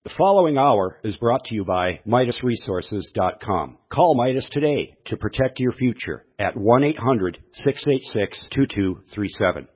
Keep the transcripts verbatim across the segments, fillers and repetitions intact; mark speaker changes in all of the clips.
Speaker 1: The following hour is brought to you by Midas Resources dot com. Call Midas today to protect your future at one eight hundred, six eight six, two two three seven.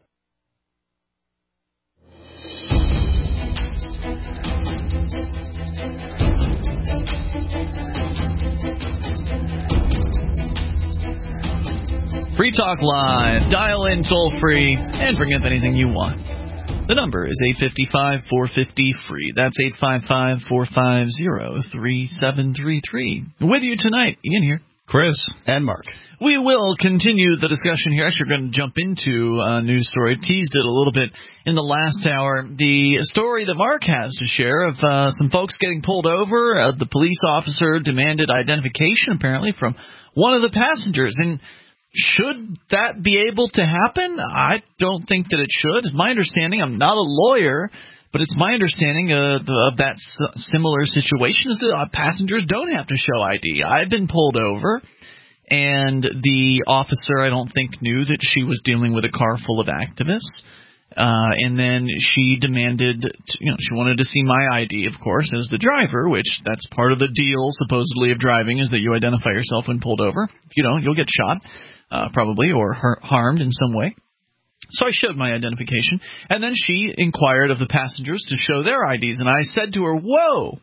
Speaker 2: Free Talk Live. Dial in toll free and bring up anything you want. The number is eight five five, four five zero, free. That's eight five five, four five zero, three seven three three. With you tonight, Ian here.
Speaker 3: Chris. And Mark.
Speaker 2: We will continue the discussion here. Actually, we're going to jump into a news story. Teased it a little bit in the last hour. The story that Mark has to share of uh, some folks getting pulled over. Uh, the police officer demanded identification, apparently, from one of the passengers. And should that be able to happen? I don't think that it should. It's my understanding. I'm not a lawyer, but it's my understanding uh, of that similar situation is that passengers don't have to show I D. I've been pulled over, and the officer, I don't think, knew that she was dealing with a car full of activists. Uh, and then she demanded, to, you know, she wanted to see my I D, of course, as the driver, which that's part of the deal, supposedly, of driving, is that you identify yourself when pulled over. If you don't, you'll get shot. Uh, probably, or har- harmed in some way. So I showed my identification, and then she inquired of the passengers to show their I Ds, and I said to her, whoa,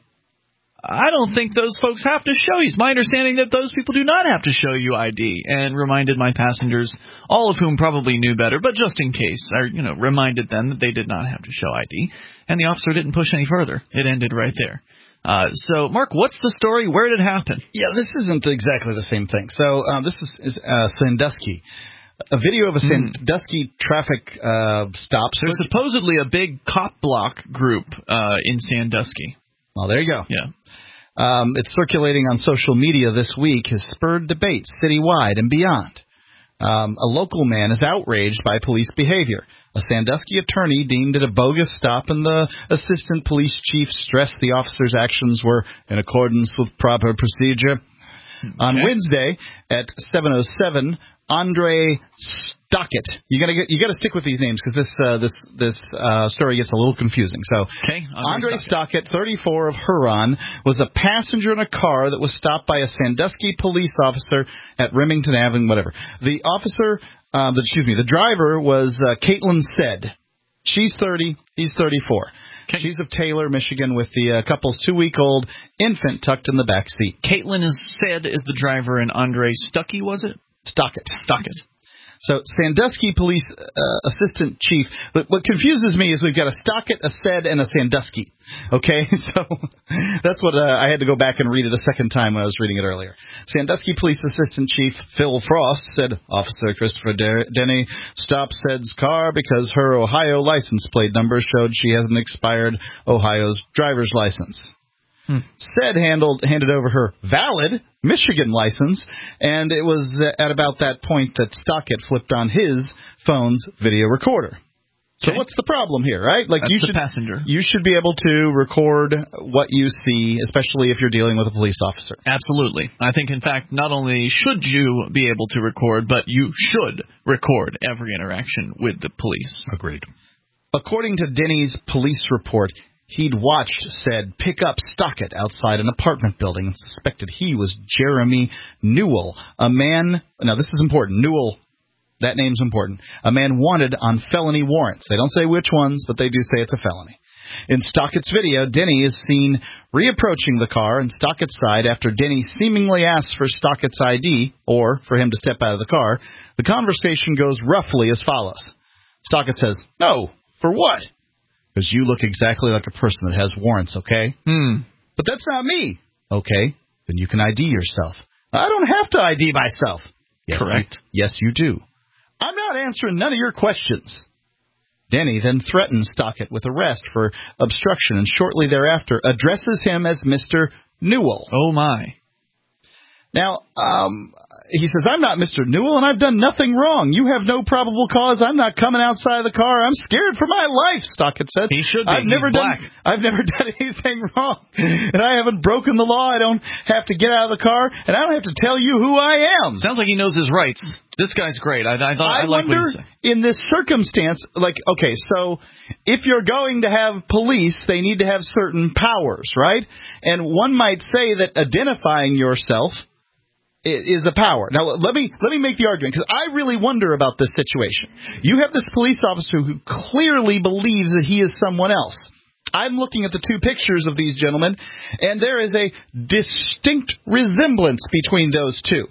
Speaker 2: I don't think those folks have to show you. It's my understanding that those people do not have to show you I D, and reminded my passengers, all of whom probably knew better, but just in case, I you know, reminded them that they did not have to show I D, and the officer didn't push any further. It ended right there. Uh, so, Mark, what's the story? Where did it happen?
Speaker 3: Yeah, this isn't exactly the same thing. So um, this is, is uh, Sandusky. A video of a Sandusky mm. traffic uh, stop.
Speaker 2: So there's supposedly a big cop block group uh, in Sandusky.
Speaker 3: Well, there you go.
Speaker 2: Yeah.
Speaker 3: Um, it's circulating on social media this week, has spurred debates citywide and beyond. Um, a local man is outraged by police behavior. A Sandusky attorney deemed it a bogus stop, and the assistant police chief stressed the officer's actions were in accordance with proper procedure. Okay. On Wednesday at seven oh seven, Andre Stockett. You gotta get, you gotta stick with these names because this uh, this this uh, story gets a little confusing. So,
Speaker 2: okay,
Speaker 3: Andre, Andre Stockett, thirty-four, of Huron, was a passenger in a car that was stopped by a Sandusky police officer at Remington Avenue, whatever. The officer, uh, the, excuse me, the driver was uh, Caitlin Said. She's thirty, he's thirty-four. Okay. She's of Taylor, Michigan, with the uh, couple's two-week-old infant tucked in the back seat.
Speaker 2: Caitlin is Said is the driver, and Andre Stuckey, was it?
Speaker 3: Stockett.
Speaker 2: Stockett.
Speaker 3: So, Sandusky Police uh, Assistant Chief. What confuses me is we've got a Stockett, a Said, and a Sandusky. Okay? So, that's what uh, I had to go back and read it a second time when I was reading it earlier. Sandusky Police Assistant Chief Phil Frost said Officer Christopher De- Denny stopped Said's car because her Ohio license plate number showed she has an expired Ohio's driver's license. Hmm. Said handled, handed over her valid Michigan license, and it was at about that point that Stockett flipped on his phone's video recorder. So okay. What's the problem here, right?
Speaker 2: Like That's
Speaker 3: you should,
Speaker 2: the passenger.
Speaker 3: You should be able to record what you see, especially if you're dealing with a police officer.
Speaker 2: Absolutely. I think, in fact, not only should you be able to record, but you should record every interaction with the police.
Speaker 3: Agreed. According to Denny's police report, he'd watched Said pick up Stockett outside an apartment building and suspected he was Jeremy Newell, a man, now this is important, Newell, that name's important, a man wanted on felony warrants. They don't say which ones, but they do say it's a felony. In Stockett's video, Denny is seen reapproaching the car on Stockett's side after Denny seemingly asks for Stockett's I D, or for him to step out of the car. The conversation goes roughly as follows. Stockett says, "No, for what? Because you look exactly like a person that has warrants, okay?
Speaker 2: Hmm.
Speaker 3: But that's not me. Okay, then you can I D yourself. I don't have to I D myself. Yes,
Speaker 2: correct.
Speaker 3: You, yes, you do. I'm not answering none of your questions." Denny then threatens Stockett with arrest for obstruction and shortly thereafter addresses him as Mister Newell.
Speaker 2: Oh, my.
Speaker 3: Now, um, he says, "I'm not Mister Newell, and I've done nothing wrong. You have no probable cause. I'm not coming outside of the car. I'm scared for my life," Stockett said.
Speaker 2: He should be.
Speaker 3: I've never
Speaker 2: He's
Speaker 3: done,
Speaker 2: black.
Speaker 3: I've never done anything wrong, and I haven't broken the law. I don't have to get out of the car, and I don't have to tell you who I am.
Speaker 2: Sounds like he knows his rights. This guy's great. I, I, thought,
Speaker 3: I,
Speaker 2: I like
Speaker 3: wonder,
Speaker 2: what he's saying.
Speaker 3: in this circumstance, like, okay, so if you're going to have police, they need to have certain powers, right? And one might say that identifying yourself is a power. Now, let me let me make the argument, because I really wonder about this situation. You have this police officer who clearly believes that he is someone else. I'm looking at the two pictures of these gentlemen, and there is a distinct resemblance between those two.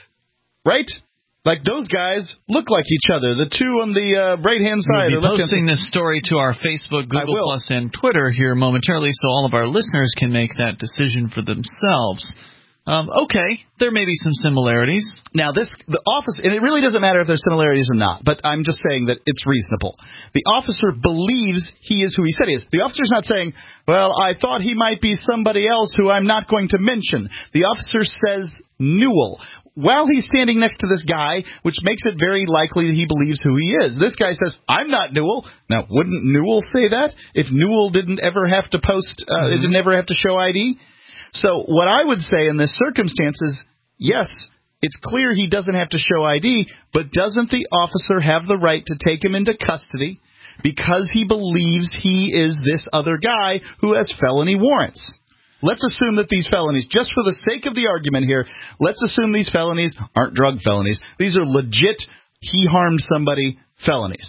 Speaker 3: Right? Like, those guys look like each other. The two on the uh, right-hand side.
Speaker 2: We'll be posting this story to our Facebook, Google Plus, and Twitter here momentarily, so all of our listeners can make that decision for themselves. Um, okay, there may be some similarities.
Speaker 3: Now, this the office, and it really doesn't matter if there's similarities or not, but I'm just saying that it's reasonable. The officer believes he is who he said he is. The officer's not saying, well, I thought he might be somebody else who I'm not going to mention. The officer says Newell, while he's standing next to this guy, which makes it very likely that he believes who he is. This guy says, I'm not Newell. Now, wouldn't Newell say that if Newell didn't ever have to post, uh, mm-hmm. didn't ever have to show I D? So what I would say in this circumstance is, yes, it's clear he doesn't have to show I D, but doesn't the officer have the right to take him into custody because he believes he is this other guy who has felony warrants? Let's assume that these felonies, just for the sake of the argument here, let's assume these felonies aren't drug felonies. These are legit, he harmed somebody felonies.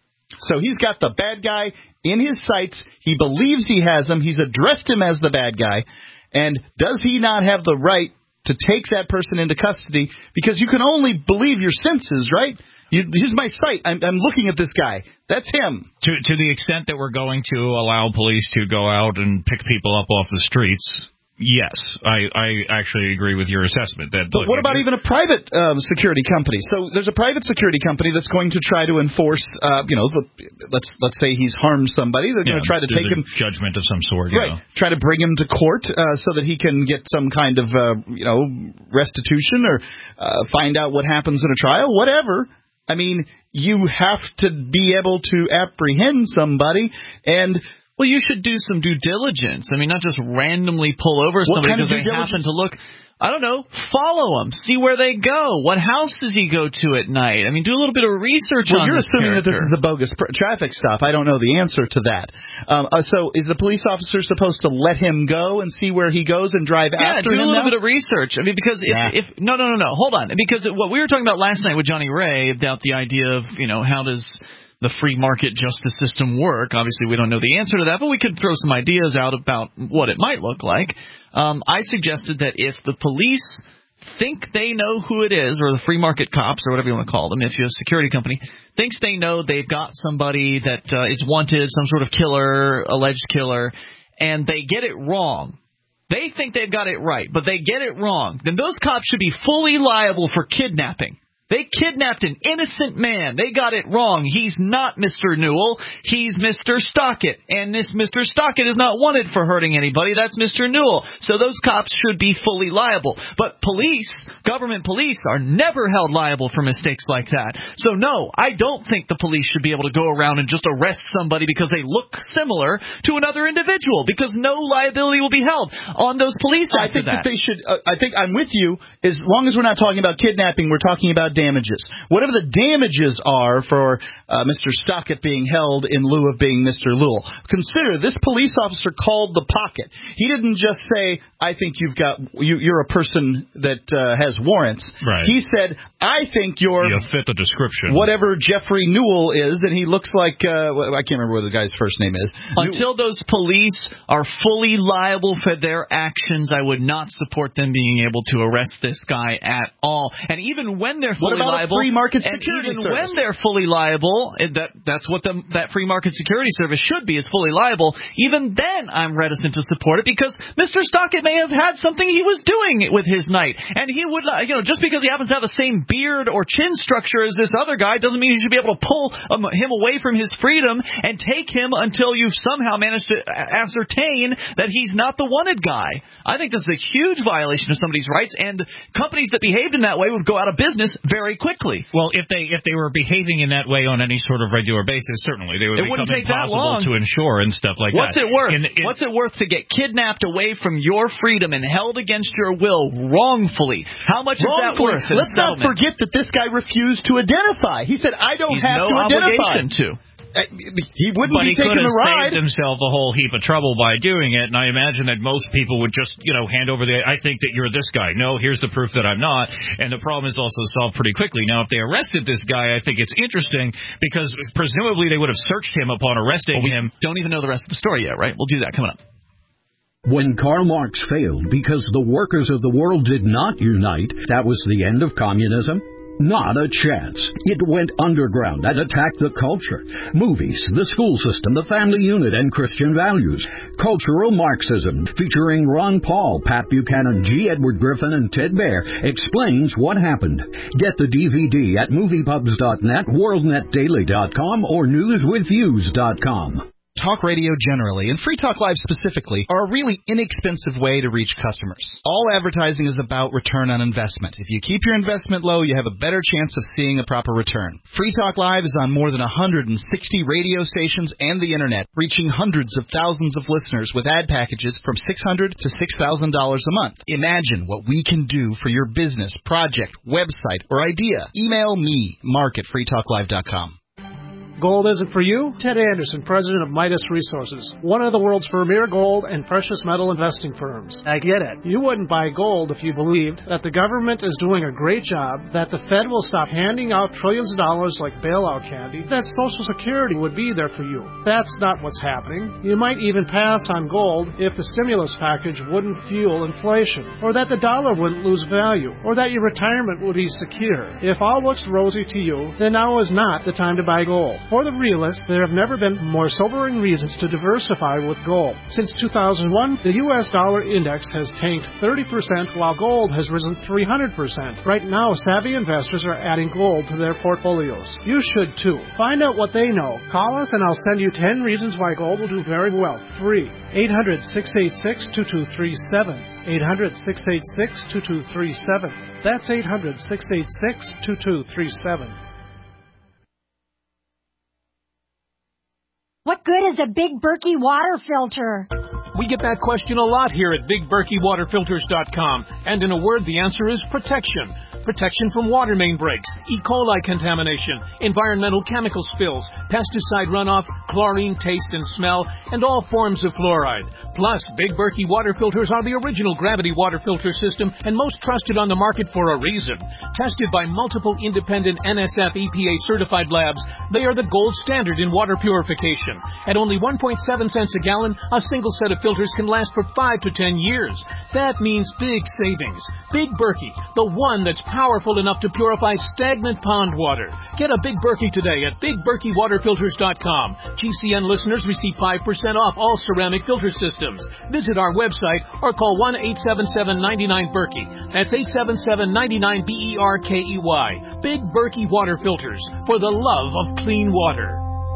Speaker 3: So he's got the bad guy in his sights. He believes he has him. He's addressed him as the bad guy. And does he not have the right to take that person into custody? Because you can only believe your senses, right? You, here's my sight. I'm, I'm looking at this guy. That's him.
Speaker 4: To to the extent that we're going to allow police to go out and pick people up off the streets, yes, I, I actually agree with your assessment. That,
Speaker 3: but
Speaker 4: look,
Speaker 3: what about even a private um, security company? So there's a private security company that's going to try to enforce, uh, you know, the, let's let's say he's harmed somebody. They're yeah, going to try to take him
Speaker 4: judgment of some sort,
Speaker 3: right?
Speaker 4: You know.
Speaker 3: Try to bring him to court uh, so that he can get some kind of, uh, you know, restitution or uh, find out what happens in a trial, whatever. I mean, you have to be able to apprehend somebody and.
Speaker 2: Well, you should do some due diligence. I mean, not just randomly pull over somebody because they happen to look, I don't know, follow them, see where they go. What house does he go to at night? I mean, do a little bit of research
Speaker 3: well,
Speaker 2: on
Speaker 3: this
Speaker 2: this
Speaker 3: Well, you're assuming
Speaker 2: character.
Speaker 3: that this is a bogus pr- traffic stop. I don't know the answer to that. Um, uh, so is the police officer supposed to let him go and see where he goes and drive
Speaker 2: yeah,
Speaker 3: after
Speaker 2: him? Yeah, do a little
Speaker 3: now?
Speaker 2: bit of research. I mean, because if,
Speaker 3: nah.
Speaker 2: if – no, no, no, no. Hold on. Because what we were talking about last night with Johnny Ray about the idea of, you know, how does – the free market justice system work. Obviously, we don't know the answer to that, but we could throw some ideas out about what it might look like. Um, I suggested that if the police think they know who it is, or the free market cops, or whatever you want to call them, if you're a security company, thinks they know they've got somebody that uh, is wanted, some sort of killer, alleged killer, and they get it wrong. They think they've got it right, but they get it wrong. Then those cops should be fully liable for kidnapping. They kidnapped an innocent man. They got it wrong. He's not Mister Newell. He's Mister Stockett. And this Mister Stockett is not wanted for hurting anybody. That's Mister Newell. So those cops should be fully liable. But police, government police, are never held liable for mistakes like that. So no, I don't think the police should be able to go around and just arrest somebody because they look similar to another individual, because no liability will be held on those police after
Speaker 3: I think
Speaker 2: that.
Speaker 3: that they should. Uh, I think I'm with you. As long as we're not talking about kidnapping, we're talking about damages. Whatever the damages are for uh, Mister Stockett being held in lieu of being Mister Newell. Consider this police officer called the pocket. He didn't just say, I think you've got you, you're a person that uh, has warrants.
Speaker 4: Right.
Speaker 3: He said, I think you're
Speaker 4: you fit the description.
Speaker 3: Whatever Jeffrey Newell is, and he looks like uh, I can't remember what the guy's first name is.
Speaker 2: Until those police are fully liable for their actions, I would not support them being able to arrest this guy at all. And even when they're fully
Speaker 3: What about
Speaker 2: liable,
Speaker 3: a free market
Speaker 2: and
Speaker 3: security
Speaker 2: even
Speaker 3: service?
Speaker 2: when they're fully liable, and that that's what the, that free market security service should be, is fully liable. Even then, I'm reticent to support it, because Mister Stockett may have had something he was doing with his night, and he would, you know, just because he happens to have the same beard or chin structure as this other guy doesn't mean you should be able to pull um, him away from his freedom and take him until you've somehow managed to ascertain that he's not the wanted guy. I think this is a huge violation of somebody's rights, and companies that behaved in that way would go out of business very quickly.
Speaker 4: Well, if they if they were behaving in that way on any sort of regular basis, certainly they would
Speaker 2: it
Speaker 4: become
Speaker 2: take that
Speaker 4: impossible
Speaker 2: long.
Speaker 4: to insure and stuff like
Speaker 2: What's
Speaker 4: that.
Speaker 2: What's it worth?
Speaker 4: In, in,
Speaker 2: What's it worth to get kidnapped away from your freedom and held against your will wrongfully How much is that worth?
Speaker 3: Let's not forget that this guy refused to identify. He said, I don't
Speaker 2: He's
Speaker 3: have
Speaker 2: no
Speaker 3: to identify.
Speaker 2: obligation to.
Speaker 3: Uh, he wouldn't
Speaker 4: but
Speaker 3: be
Speaker 4: he
Speaker 3: taking
Speaker 4: could have
Speaker 3: the ride.
Speaker 4: saved himself a whole heap of trouble by doing it, and I imagine that most people would just, you know, hand over the, I think that you're this guy. No, here's the proof that I'm not, and the problem is also solved pretty quickly. Now, if they arrested this guy, I think it's interesting, because presumably they would have searched him upon arresting
Speaker 2: well, we
Speaker 4: him.
Speaker 2: Don't even know the rest of the story yet, right? We'll do that coming up.
Speaker 1: When Karl Marx failed because the workers of the world did not unite, that was the end of communism? Not a chance. It went underground and attacked the culture, movies, the school system, the family unit, and Christian values. Cultural Marxism, featuring Ron Paul, Pat Buchanan, G. Edward Griffin, and Ted Baer, explains what happened. Get the D V D at movie pubs dot net, world net daily dot com, or news with views dot com.
Speaker 3: Talk radio generally, and Free Talk Live specifically, are a really inexpensive way to reach customers. All advertising is about return on investment. If you keep your investment low, you have a better chance of seeing a proper return. Free Talk Live is on more than one hundred sixty radio stations and the Internet, reaching hundreds of thousands of listeners with ad packages from six hundred dollars to six thousand dollars a month. Imagine what we can do for your business, project, website, or idea. Email me, mark at free talk live dot com.
Speaker 5: Gold isn't for you? Ted Anderson, president of Midas Resources, one of the world's premier gold and precious metal investing firms. I get it. You wouldn't buy gold if you believed that the government is doing a great job, that the Fed will stop handing out trillions of dollars like bailout candy, that Social Security would be there for you. That's not what's happening. You might even pass on gold if the stimulus package wouldn't fuel inflation, or that the dollar wouldn't lose value, or that your retirement would be secure. If all looks rosy to you, then now is not the time to buy gold. For the realist, there have never been more sobering reasons to diversify with gold. Since two thousand one, the U S dollar index has tanked thirty percent while gold has risen three hundred percent. Right now, savvy investors are adding gold to their portfolios. You should too. Find out what they know. Call us and I'll send you ten reasons why gold will do very well. Free. eight hundred, six eight six, two two three seven. eight hundred, six eight six, two two three seven. That's eight hundred, six eight six, two two three seven.
Speaker 6: What good is a Big Berkey water filter?
Speaker 7: We get that question a lot here at big berkey water filters dot com. And in a word, the answer is protection. Protection from water main breaks, E. coli contamination, environmental chemical spills, pesticide runoff, chlorine taste and smell, and all forms of fluoride. Plus, Big Berkey water filters are the original gravity water filter system and most trusted on the market for a reason. Tested by multiple independent N S F E P A certified labs, they are the gold standard in water purification. At only one point seven cents a gallon, a single set of filters can last for five to ten years. That means big savings. Big Berkey, the one that's powerful enough to purify stagnant pond water. Get a Big Berkey today at big berkey water filters dot com. G C N listeners receive five percent off all ceramic filter systems. Visit our website or call one eight seven seven, nine nine, Berkey. That's eight seven seven, nine nine, B E R K E Y. Big Berkey Water Filters, for the love of clean water.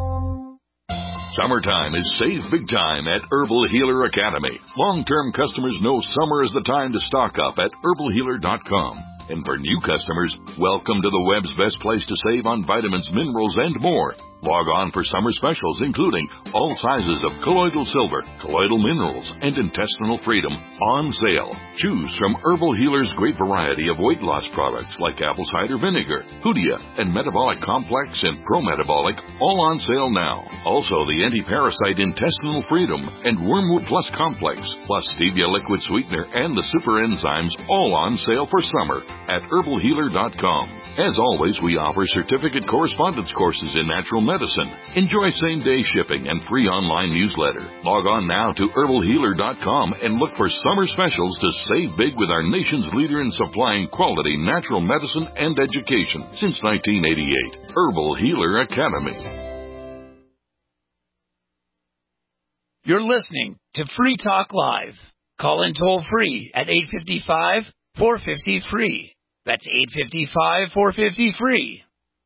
Speaker 8: Summertime is save big time at Herbal Healer Academy. Long-term customers know summer is the time to stock up at herbal healer dot com. And for new customers, welcome to the web's best place to save on vitamins, minerals, and more. Log on for summer specials, including all sizes of colloidal silver, colloidal minerals, and intestinal freedom on sale. Choose from Herbal Healer's great variety of weight loss products like apple cider vinegar, Hoodia, and Metabolic Complex and Pro-Metabolic, all on sale now. Also, the anti-parasite intestinal freedom and Wormwood Plus Complex, plus stevia liquid sweetener and the super enzymes, all on sale for summer at herbal healer dot com. As always, we offer certificate correspondence courses in natural medicine. Enjoy same-day shipping and free online newsletter. Log on now to herbal healer dot com and look for summer specials to save big with our nation's leader in supplying quality natural medicine and education since nineteen eighty-eight. Herbal Healer Academy.
Speaker 9: You're listening to Free Talk Live. Call in toll free at eight five five, four five zero, free. That's eight five five, four five zero, free.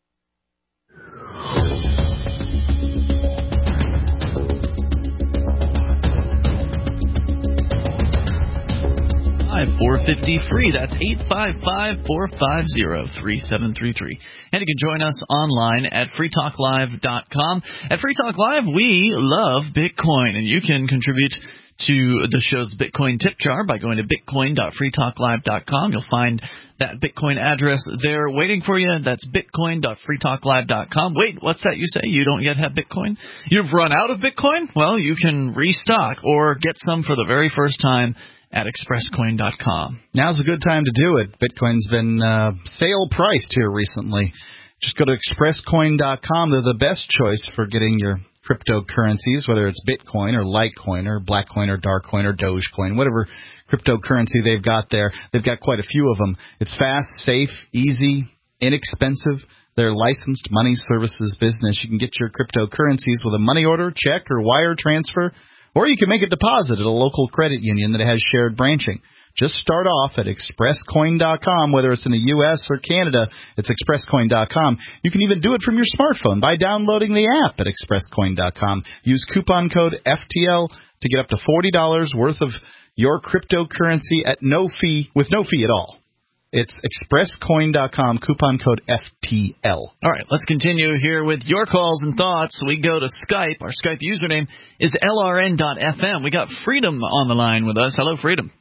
Speaker 2: four fifty free. That's eight five five, four five zero, three seven three three. And you can join us online at free talk live dot com. At Free Talk Live, we love Bitcoin, and you can contribute to the show's Bitcoin tip jar by going to bitcoin dot free talk live dot com. You'll find that Bitcoin address there waiting for you. That's bitcoin dot free talk live dot com. Wait, what's that you say? You don't yet have Bitcoin? You've run out of Bitcoin? Well, you can restock or get some for the very first time at express coin dot com.
Speaker 3: Now's a good time to do it. Bitcoin's been uh, sale priced here recently. Just go to express coin dot com. They're the best choice for getting your cryptocurrencies, whether it's Bitcoin or Litecoin or Blackcoin or Darkcoin or Dogecoin, whatever cryptocurrency they've got there. They've got quite a few of them. It's fast, safe, easy, inexpensive. They're licensed money services business. You can get your cryptocurrencies with a money order, check, or wire transfer, or you can make a deposit at a local credit union that has shared branching. Just start off at express coin dot com, whether it's in the U S or Canada, it's express coin dot com. You can even do it from your smartphone by downloading the app at express coin dot com. Use coupon code F T L to get up to forty dollars worth of your cryptocurrency at no fee, with no fee at all. It's express coin dot com, coupon code F T L.
Speaker 2: All right, let's continue here with your calls and thoughts. We go to Skype. Our Skype username is L R N dot F M. We got Freedom on the line with us. Hello, Freedom.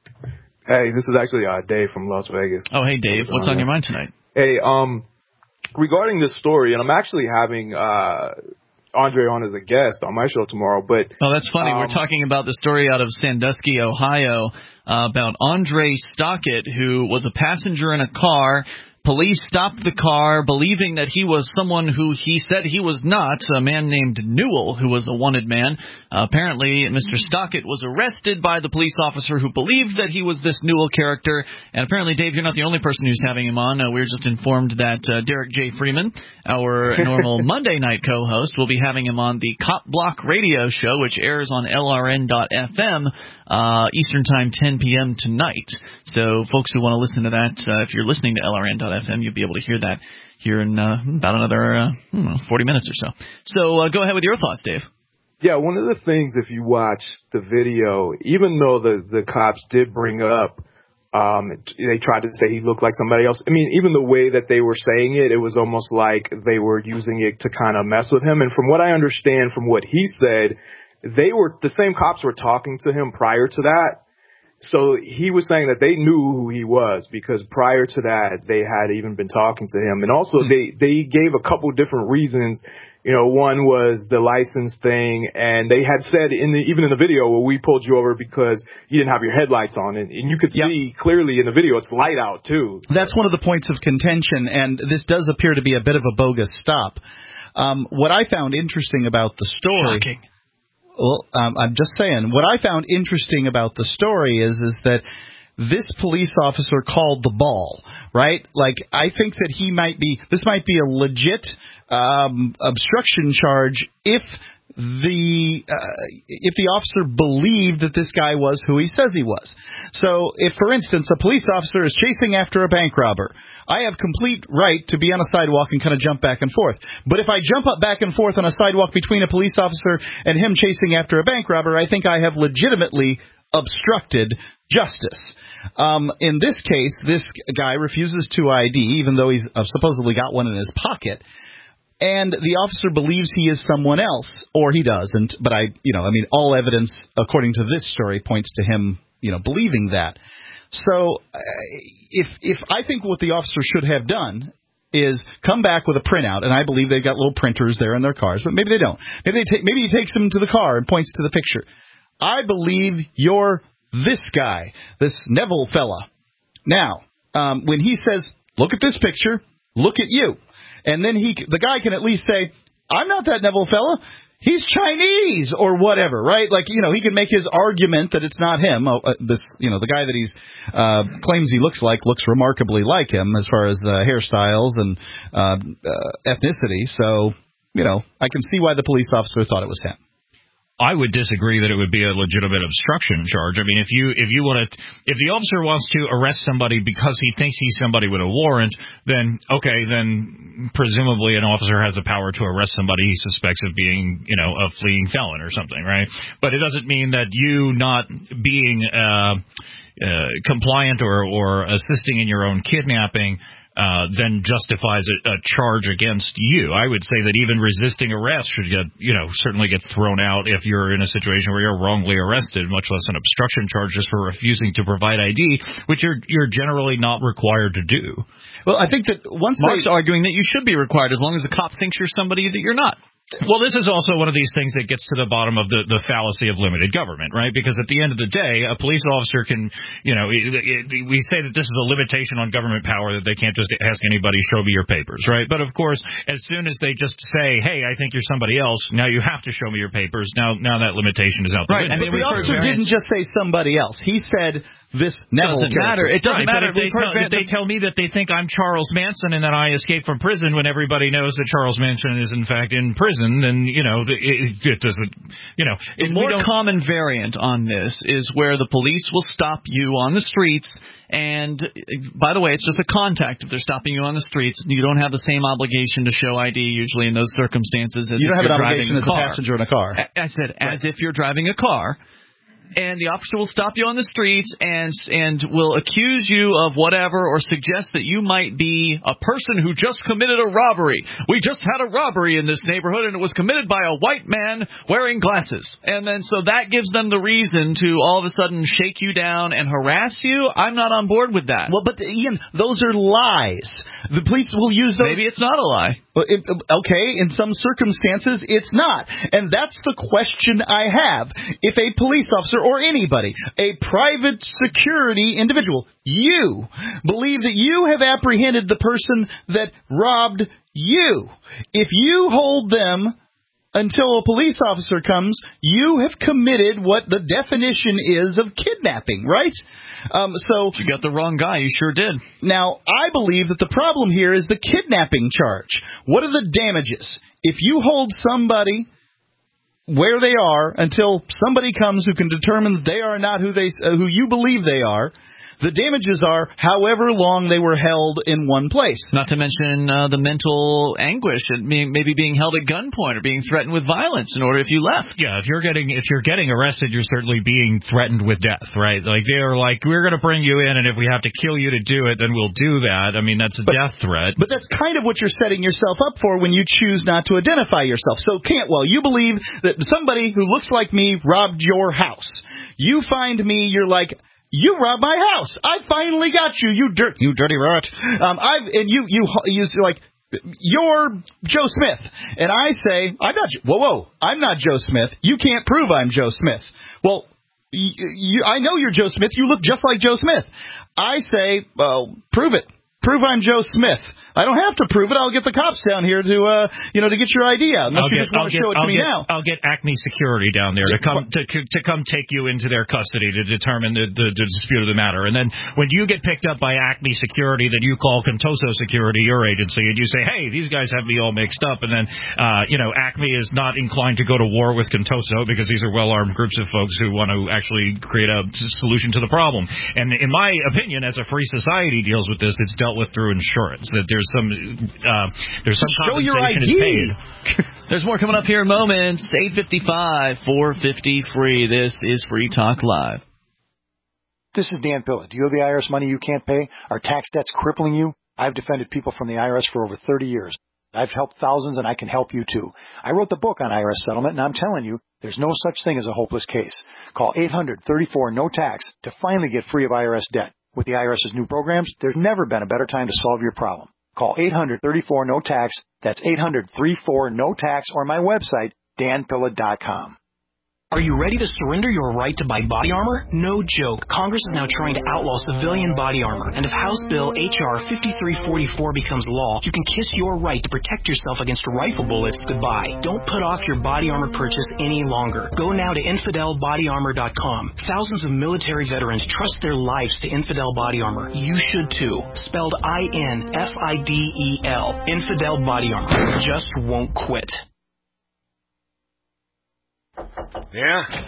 Speaker 10: Hey, this is actually uh, Dave from Las Vegas.
Speaker 2: Oh, hey, Dave. What's on your mind tonight?
Speaker 10: Hey, um, regarding this story, and I'm actually having uh, Andre on as a guest on my show tomorrow. But
Speaker 2: oh, that's funny.
Speaker 10: Um,
Speaker 2: We're talking about the story out of Sandusky, Ohio, uh, about Andre Stockett, who was a passenger in a car. Police stopped the car, believing that he was someone who he said he was not, a man named Newell, who was a wanted man. Uh, apparently, Mister Stockett was arrested by the police officer who believed that he was this Newell character. And apparently, Dave, you're not the only person who's having him on. Uh, we were just informed that uh, Derek J. Freeman, our normal Monday night co-host, will be having him on the Cop Block Radio Show, which airs on L R N dot F M uh, Eastern Time, ten p.m. tonight. So, folks who want to listen to that, uh, if you're listening to L R N dot F M, you'll be able to hear that here in uh, about another uh, know, forty minutes or so. So uh, go ahead with your thoughts, Dave.
Speaker 10: Yeah, one of the things, if you watch the video, even though the, the cops did bring up, um, they tried to say he looked like somebody else. I mean, even the way that they were saying it, it was almost like they were using it to kind of mess with him. And from what I understand from what he said, they were the same cops were talking to him prior to that. So he was saying that they knew who he was because prior to that, they had even been talking to him. And also they, they gave a couple different reasons. You know, one was the license thing, and they had said in the, even in the video, well, we pulled you over because you didn't have your headlights on. And, and you could see yep. clearly in the video it's light out, too.
Speaker 3: That's one of the points of contention, and this does appear to be a bit of a bogus stop. Um, what I found interesting about the story...
Speaker 2: Shocking.
Speaker 3: Well, um, I'm just saying, what I found interesting about the story is is that this police officer called the ball, right? Like, I think that he might be, this might be a legit um, obstruction charge if the uh, if the officer believed that this guy was who he says he was. So if, for instance, a police officer is chasing after a bank robber, I have complete right to be on a sidewalk and kind of jump back and forth. But if I jump up back and forth on a sidewalk between a police officer and him chasing after a bank robber, I think I have legitimately obstructed justice. Um, in this case, this guy refuses to I D, even though he's uh, supposedly got one in his pocket. And the officer believes he is someone else, or he doesn't. But I, you know, I mean, all evidence, according to this story, points to him, you know, believing that. So, uh, if if I think what the officer should have done is come back with a printout, and I believe they've got little printers there in their cars, but maybe they don't. Maybe they take, maybe he takes them to the car and points to the picture. I believe you're this guy, this Neville fella. Now, um, when he says, "Look at this picture," look at you. And then he, the guy can at least say, I'm not that Neville fella. He's Chinese or whatever, right? Like, you know, he can make his argument that it's not him. Uh, this, you know, the guy that he's uh, claims he looks like looks remarkably like him as far as uh, hairstyles and uh, uh, ethnicity. So, you know, I can see why the police officer thought it was him.
Speaker 4: I would disagree that it would be a legitimate obstruction charge. I mean, if you if you want to, if the officer wants to arrest somebody because he thinks he's somebody with a warrant, then okay, then presumably an officer has the power to arrest somebody he suspects of being, you know, a fleeing felon or something, right? But it doesn't mean that you not being uh, uh, compliant or or assisting in your own kidnapping uh, then justifies a, a charge against you. I would say that even resisting arrest should get, you know, certainly get thrown out if you're in a situation where you're wrongly arrested, much less an obstruction charge just for refusing to provide I D, which you're you're generally not required to do.
Speaker 3: Well, I think that once
Speaker 2: Mark's
Speaker 3: they,
Speaker 2: arguing that you should be required as long as the cop thinks you're somebody that you're not.
Speaker 4: Well, this is also one of these things that gets to the bottom of the, the fallacy of limited government, right? Because at the end of the day, a police officer can, you know, it, it, we say that this is a limitation on government power, that they can't just ask anybody, show me your papers, right? But of course, as soon as they just say, hey, I think you're somebody else, now you have to show me your papers, now now that limitation is out the
Speaker 2: right.
Speaker 4: window.
Speaker 2: I mean,
Speaker 3: the officer didn't just say somebody else. He said this Neville
Speaker 2: doesn't matter. It doesn't
Speaker 4: right,
Speaker 2: matter.
Speaker 4: If they, tell, if they tell me that they think I'm Charles Manson and that I escaped from prison when everybody knows that Charles Manson is in fact in prison, then, you know, it, it doesn't, you know.
Speaker 2: The more common variant on this is where the police will stop you on the streets, and by the way, it's just a contact. If they're stopping you on the streets, you don't have the same obligation to show I D usually in those circumstances as
Speaker 3: you don't
Speaker 2: if
Speaker 3: have
Speaker 2: you're
Speaker 3: an obligation
Speaker 2: driving
Speaker 3: as
Speaker 2: a car.
Speaker 3: a passenger in a car.
Speaker 2: I, I said,
Speaker 3: right.
Speaker 2: as if you're driving a car. And the officer will stop you on the streets and and will accuse you of whatever, or suggest that you might be a person who just committed a robbery. We just had a robbery in this neighborhood, and it was committed by a white man wearing glasses. And then so that gives them the reason to all of a sudden shake you down and harass you. I'm not on board with that.
Speaker 3: Well, but Ian, those are lies. The police will use those.
Speaker 2: Maybe it's not a lie.
Speaker 3: It, okay, in some circumstances, it's not. And that's the question I have. If a police officer or anybody, a private security individual, you believe that you have apprehended the person that robbed you, if you hold them until a police officer comes, you have committed what the definition is of kidnapping, right? Um, so
Speaker 2: you got the wrong guy. You sure did.
Speaker 3: Now, I believe that the problem here is the kidnapping charge. What are the damages? If you hold somebody where they are until somebody comes who can determine that they are not who they uh, who you believe they are, the damages are however long they were held in one place.
Speaker 2: Not to mention uh, the mental anguish and maybe being held at gunpoint or being threatened with violence in order if you left.
Speaker 4: Yeah, if you're getting if you're getting arrested, you're certainly being threatened with death, right? Like they're like, we're going to bring you in, and if we have to kill you to do it, then we'll do that. I mean, that's a
Speaker 3: but,
Speaker 4: death threat.
Speaker 3: But that's kind of what you're setting yourself up for when you choose not to identify yourself. So, Cantwell, you believe that somebody who looks like me robbed your house. You find me, you're like, you robbed my house. I finally got you, you dirt, you dirty rat. Um, I've and you you you like you're Joe Smith, and I say I'm not. Whoa, whoa, I'm not Joe Smith. You can't prove I'm Joe Smith. Well, you, you, I know you're Joe Smith. You look just like Joe Smith. I say, well, prove it. Prove I'm Joe Smith. I don't have to prove it. I'll get the cops down here to, uh, you know, to get your I D out. Unless
Speaker 4: I'll
Speaker 3: you
Speaker 4: get,
Speaker 3: just want
Speaker 4: I'll
Speaker 3: to
Speaker 4: get,
Speaker 3: show it to
Speaker 4: I'll
Speaker 3: me
Speaker 4: get,
Speaker 3: now.
Speaker 4: I'll get Acme Security down there to come to to come take you into their custody to determine the, the, the dispute of the matter. And then when you get picked up by Acme Security, then you call Contoso Security, your agency, and you say, hey, these guys have me all mixed up. And then, uh, you know, Acme is not inclined to go to war with Contoso because these are well-armed groups of folks who want to actually create a solution to the problem. And in my opinion, as a free society deals with this, it's dealt with through insurance. That there's some uh, there's some
Speaker 3: Show your I D.
Speaker 4: compensation is paid.
Speaker 2: There's more coming up here in moments. eight fifty-five, four fifty free. This is Free Talk Live.
Speaker 11: This is Dan Pilla. Do you owe the I R S money you can't pay? Are tax debts crippling you? I've defended people from the I R S for over thirty years. I've helped thousands, and I can help you too. I wrote the book on I R S settlement, and I'm telling you, there's no such thing as a hopeless case. Call eight hundred, thirty-four, no tax to finally get free of I R S debt. With the IRS's new programs, there's never been a better time to solve your problem. Call eight hundred, thirty-four, no tax. That's eight hundred, thirty-four, no tax, or my website, dan pilla dot com.
Speaker 12: Are you ready to surrender your right to buy body armor? No joke. Congress is now trying to outlaw civilian body armor. And if House Bill H R fifty-three forty-four becomes law, you can kiss your right to protect yourself against rifle bullets goodbye. Don't put off your body armor purchase any longer. Go now to infidel body armor dot com. Thousands of military veterans trust their lives to Infidel Body Armor. You should too. Spelled I N F I D E L. Infidel Body Armor. Just won't quit.
Speaker 13: Yeah?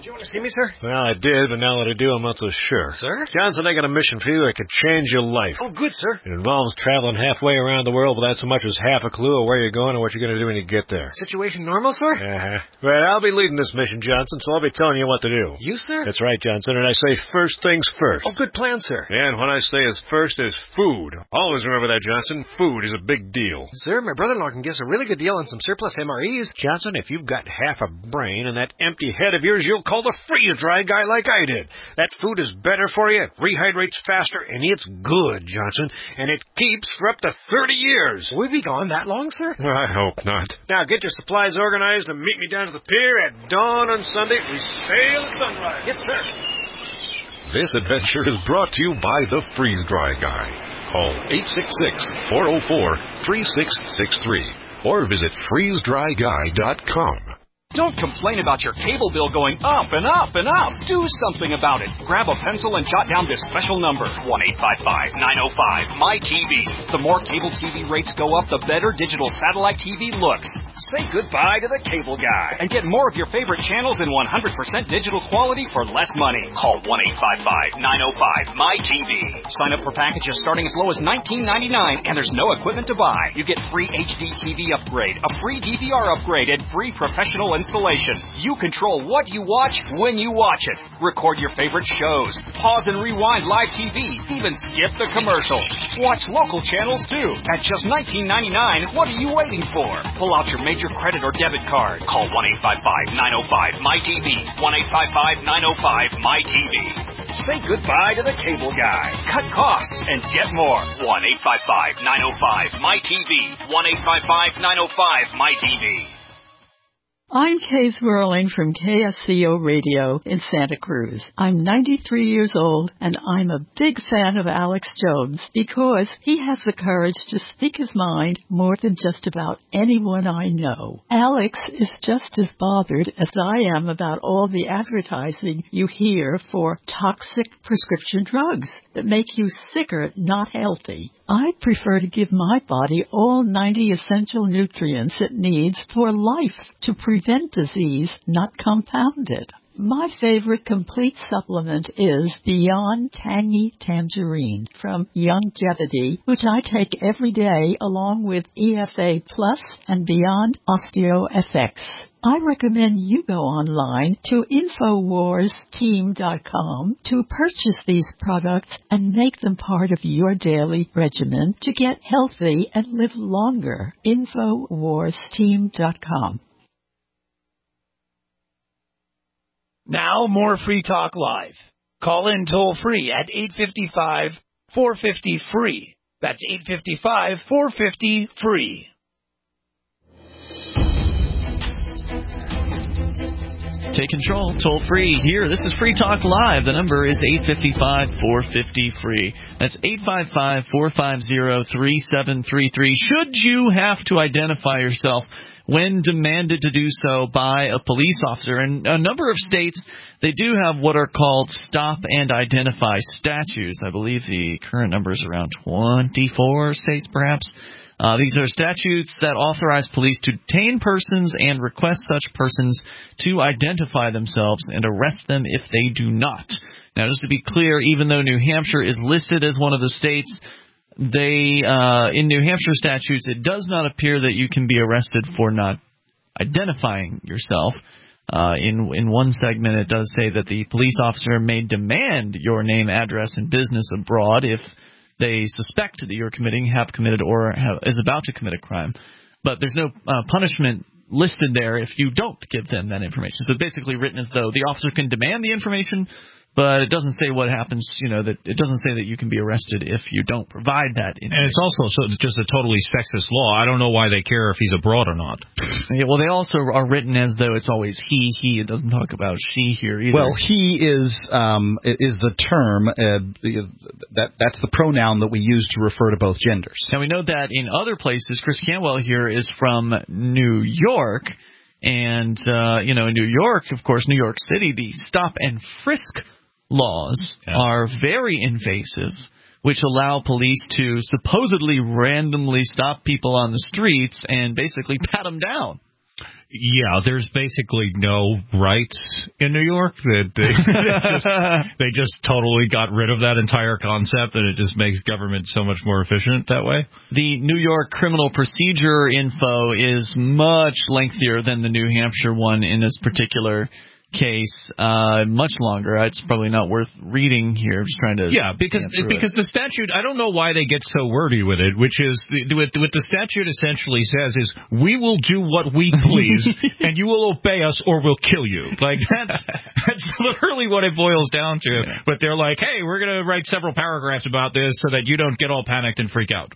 Speaker 13: Did you want to see me, sir?
Speaker 14: Well, I did, but now that I do, I'm not so sure.
Speaker 13: Sir?
Speaker 14: Johnson, I got a mission for you that could change your life.
Speaker 13: Oh, good, sir.
Speaker 14: It involves traveling halfway around the world without so much as half a clue of where you're going and what you're going to do when you get there.
Speaker 13: Situation normal, sir?
Speaker 14: Uh-huh. Well, I'll be leading this mission, Johnson, so I'll be telling you what to do.
Speaker 13: You, sir?
Speaker 14: That's right, Johnson, and I say first things first.
Speaker 13: Oh, good plan, sir.
Speaker 14: And when I say is first is food. Always remember that, Johnson. Food is a big deal.
Speaker 13: Sir, my brother-in-law can give us a really good deal on some surplus M R Es.
Speaker 14: Johnson, if you've got half a brain and that empty head of yours, you'll call the freeze-dry guy like I did. That food is better for you, rehydrates faster, and it's good, Johnson. And it keeps for up to thirty years.
Speaker 13: Will we be gone that long, sir?
Speaker 14: I hope not. Now get your supplies organized and meet me down to the pier at dawn on Sunday. We sail at sunrise.
Speaker 13: Yes, sir.
Speaker 8: This adventure is brought to you by the Freeze-Dry Guy. Call eight six six, four oh four, three six six three or visit freeze dry guy dot com.
Speaker 15: Don't complain about your cable bill going up and up and up. Do something about it. Grab a pencil and jot down this special number, one eight five five, nine oh five, M Y T V. The more cable T V rates go up, the better digital satellite T V looks. Say goodbye to the cable guy and get more of your favorite channels in one hundred percent digital quality for less money. Call one eight five five, nine oh five, M Y T V. Sign up for packages starting as low as nineteen ninety-nine, and there's no equipment to buy. You get free H D T V upgrade, a free D V R upgrade, and free professional installation. You control what you watch when you watch it. Record your favorite shows. Pause and rewind live T V. Even skip the commercials. Watch local channels too. At just nineteen ninety-nine, what are you waiting for? Pull out your major credit or debit card. Call one eight five five, nine oh five, M Y T V. one eight five five, nine oh five, M Y T V. Say goodbye to the cable guy. Cut costs and get more. one eight five five, nine oh five, M Y T V. one eight five five, nine oh five, M Y T V.
Speaker 16: I'm Kay Swirling from K S C O Radio in Santa Cruz. I'm ninety-three years old, and I'm a big fan of Alex Jones because he has the courage to speak his mind more than just about anyone I know. Alex is just as bothered as I am about all the advertising you hear for toxic prescription drugs that make you sicker, not healthy. I prefer to give my body all ninety essential nutrients it needs for life to prevent disease, not compound it. My favorite complete supplement is Beyond Tangy Tangerine from Youngevity, which I take every day along with E F A Plus and Beyond OsteoFX. I recommend you go online to Infowars Team dot com to purchase these products and make them part of your daily regimen to get healthy and live longer. Infowars Team dot com.
Speaker 9: Now more Free Talk Live. Call in toll free at eight five five, four five zero, free. That's eight five five, four five zero, free.
Speaker 2: Take control, toll free here. This is Free Talk Live. The number is eight five five, four five zero, free. That's eight five five, four five zero, three seven three three. Should you have to identify yourself when demanded to do so by a police officer? In a number of states, they do have what are called stop and identify statutes. I believe the current number is around twenty-four states, perhaps. Uh, these are statutes that authorize police to detain persons and request such persons to identify themselves and arrest them if they do not. Now, just to be clear, even though New Hampshire is listed as one of the states, they uh, in New Hampshire statutes, it does not appear that you can be arrested for not identifying yourself. Uh, in in one segment, it does say that the police officer may demand your name, address, and business abroad if they suspect that you're committing, have committed, or have, is about to commit a crime. But there's no uh, punishment listed there if you don't give them that information. So it's basically written as though the officer can demand the information, but it doesn't say what happens, you know, that it doesn't say that you can be arrested if you don't provide that information.
Speaker 4: And it's also so it's just a totally sexist law. I don't know why they care if he's abroad or not.
Speaker 2: Yeah, well, they also are written as though it's always he, he. It doesn't talk about she here either.
Speaker 3: Well, he is um, is the term, uh, that that's the pronoun that we use to refer to both genders.
Speaker 2: Now, we know that in other places, Chris Cantwell here is from New York, and, uh, you know, in New York, of course, New York City, the stop and frisk laws yeah. are very invasive, which allow police to supposedly randomly stop people on the streets and basically pat them down.
Speaker 4: Yeah, there's basically no rights in New York. That they, just, they just totally got rid of that entire concept, and it just makes government so much more efficient that way.
Speaker 2: The New York criminal procedure info is much lengthier than the New Hampshire one in this particular case, uh, much longer. It's probably not worth reading here. I'm just trying to
Speaker 4: yeah, because because it. the statute. I don't know why they get so wordy with it. Which is what, what the statute essentially says is we will do what we please, and you will obey us, or we'll kill you. Like that's that's literally what it boils down to. Yeah. But they're like, hey, we're going to write several paragraphs about this so that you don't get all panicked and freak out.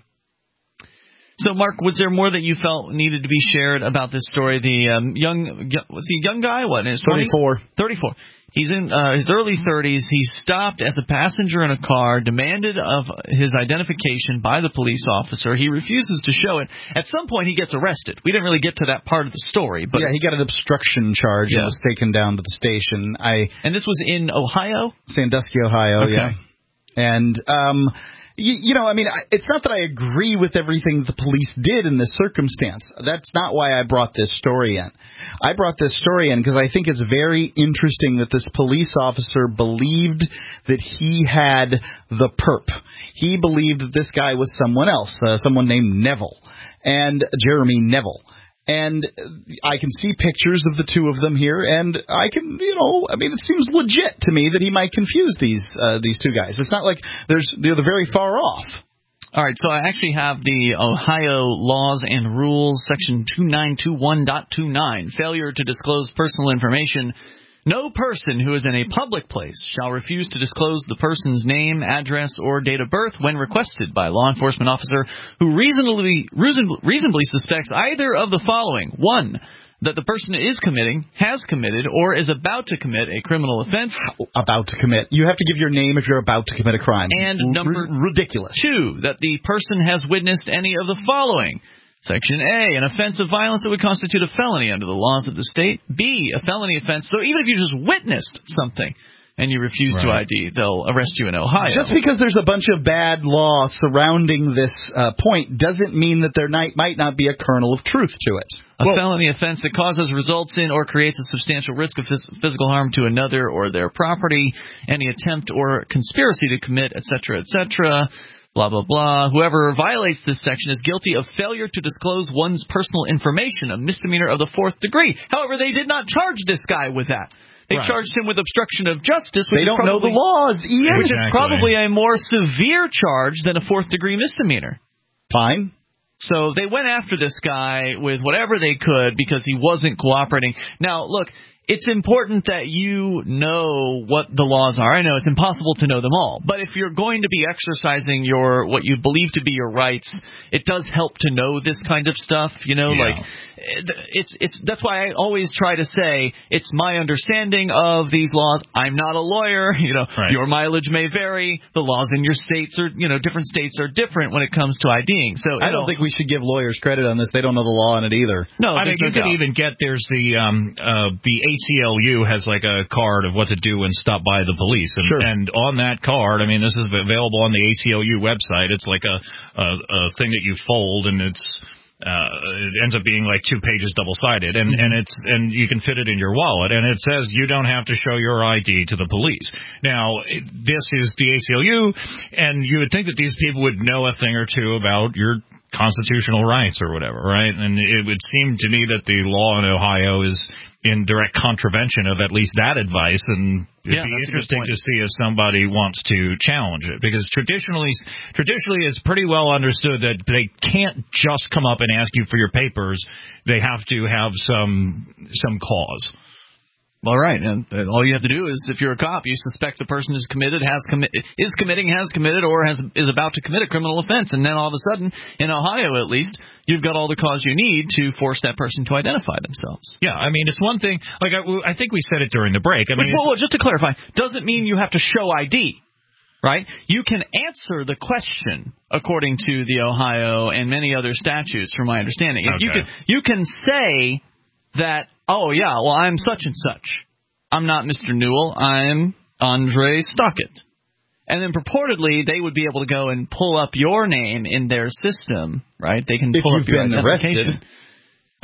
Speaker 2: So, Mark, was there more that you felt needed to be shared about this story? The um, young, was he a young guy? What, in his twenties?
Speaker 3: thirty-four.
Speaker 2: thirty-four. He's in uh, his early thirties. He stopped as a passenger in a car, demanded of his identification by the police officer. He refuses to show it. At some point, he gets arrested. We didn't really get to that part of the story. But
Speaker 3: yeah, he got an obstruction charge
Speaker 2: yeah.
Speaker 3: and was taken down to the station. I
Speaker 2: And this was in Ohio?
Speaker 3: Sandusky, Ohio,
Speaker 2: okay.
Speaker 3: yeah. And... um You, you know, I mean, it's not that I agree with everything the police did in this circumstance. That's not why I brought this story in. I brought this story in because I think it's very interesting that this police officer believed that he had the perp. He believed that this guy was someone else, uh, someone named Neville, and Jeremy Neville. And I can see pictures of the two of them here, and I can, you know, I mean, it seems legit to me that he might confuse these uh, these two guys. It's not like there's they're very far off.
Speaker 2: All right, so I actually have the Ohio Laws and Rules, Section two nine two one point two nine, failure to disclose personal information. No person who is in a public place shall refuse to disclose the person's name, address, or date of birth when requested by a law enforcement officer who reasonably reasonably suspects either of the following. One, that the person is committing, has committed, or is about to commit a criminal offense.
Speaker 3: About to commit. You have to give your name if you're about to commit a crime.
Speaker 2: And number
Speaker 3: R- ridiculous.
Speaker 2: Two, that the person has witnessed any of the following. Section A, an offense of violence that would constitute a felony under the laws of the state. B, a felony offense. So even if you just witnessed something and you refuse right. to I D, they'll arrest you in Ohio.
Speaker 3: Just because there's a bunch of bad law surrounding this uh, point doesn't mean that there might, might not be a kernel of truth to it.
Speaker 2: A
Speaker 3: well,
Speaker 2: felony offense that causes, results in, or creates a substantial risk of phys- physical harm to another or their property, any attempt or conspiracy to commit, et cetera, et cetera, blah, blah, blah. Whoever violates this section is guilty of failure to disclose one's personal information, a misdemeanor of the fourth degree. However, they did not charge this guy with that. They right. charged him with obstruction of justice, which
Speaker 3: they don't
Speaker 2: probably,
Speaker 3: know the laws. Yeah,
Speaker 2: which
Speaker 4: exactly.
Speaker 2: is probably a more severe charge than a fourth degree misdemeanor.
Speaker 3: Fine.
Speaker 2: So they went after this guy with whatever they could because he wasn't cooperating. Now, look, it's important that you know what the laws are. I know it's impossible to know them all. But if you're going to be exercising your what you believe to be your rights, it does help to know this kind of stuff. You know, yeah. like it's it's that's why I always try to say it's my understanding of these laws. I'm not a lawyer. You know, right. your mileage may vary. The laws in your states are, you know, different states are different when it comes to IDing. So
Speaker 3: I don't know, think we should give lawyers credit on this. They don't know the law on it either.
Speaker 2: No,
Speaker 4: I mean
Speaker 2: no
Speaker 4: you can even get there's the um uh the A C L U has like a card of what to do when stopped by the police, and,
Speaker 3: sure.
Speaker 4: and on that card, I mean, this is available on the A C L U website. It's like a a, a thing that you fold, and it's uh, it ends up being like two pages double-sided, and mm-hmm. and it's and you can fit it in your wallet, and it says you don't have to show your I D to the police. Now, this is the A C L U, and you would think that these people would know a thing or two about your constitutional rights or whatever, right? And it would seem to me that the law in Ohio is in direct contravention of at least that advice, and it'd
Speaker 2: yeah,
Speaker 4: be interesting to see if somebody wants to challenge it, because traditionally traditionally it's pretty well understood that they can't just come up and ask you for your papers. They have to have some some cause.
Speaker 2: All right, and all you have to do is, if you're a cop, you suspect the person is committed, has commi- is committing, has committed, or has is about to commit a criminal offense, and then all of a sudden, in Ohio at least, you've got all the cause you need to force that person to identify themselves.
Speaker 4: Yeah, I mean, it's one thing, like I, I think we said it during the break. I mean,
Speaker 2: Which, well, just to clarify, doesn't mean you have to show I D, right? You can answer the question according to the Ohio and many other statutes, from my understanding.
Speaker 4: Okay.
Speaker 2: You can you can say that, oh, yeah, well, I'm such and such. I'm not Mister Newell. I'm Andre Stockett. And then purportedly, they would be able to go and pull up your name in their system, right? They can
Speaker 3: if
Speaker 2: pull
Speaker 3: you've
Speaker 2: up your
Speaker 3: been
Speaker 2: identification.
Speaker 3: arrested.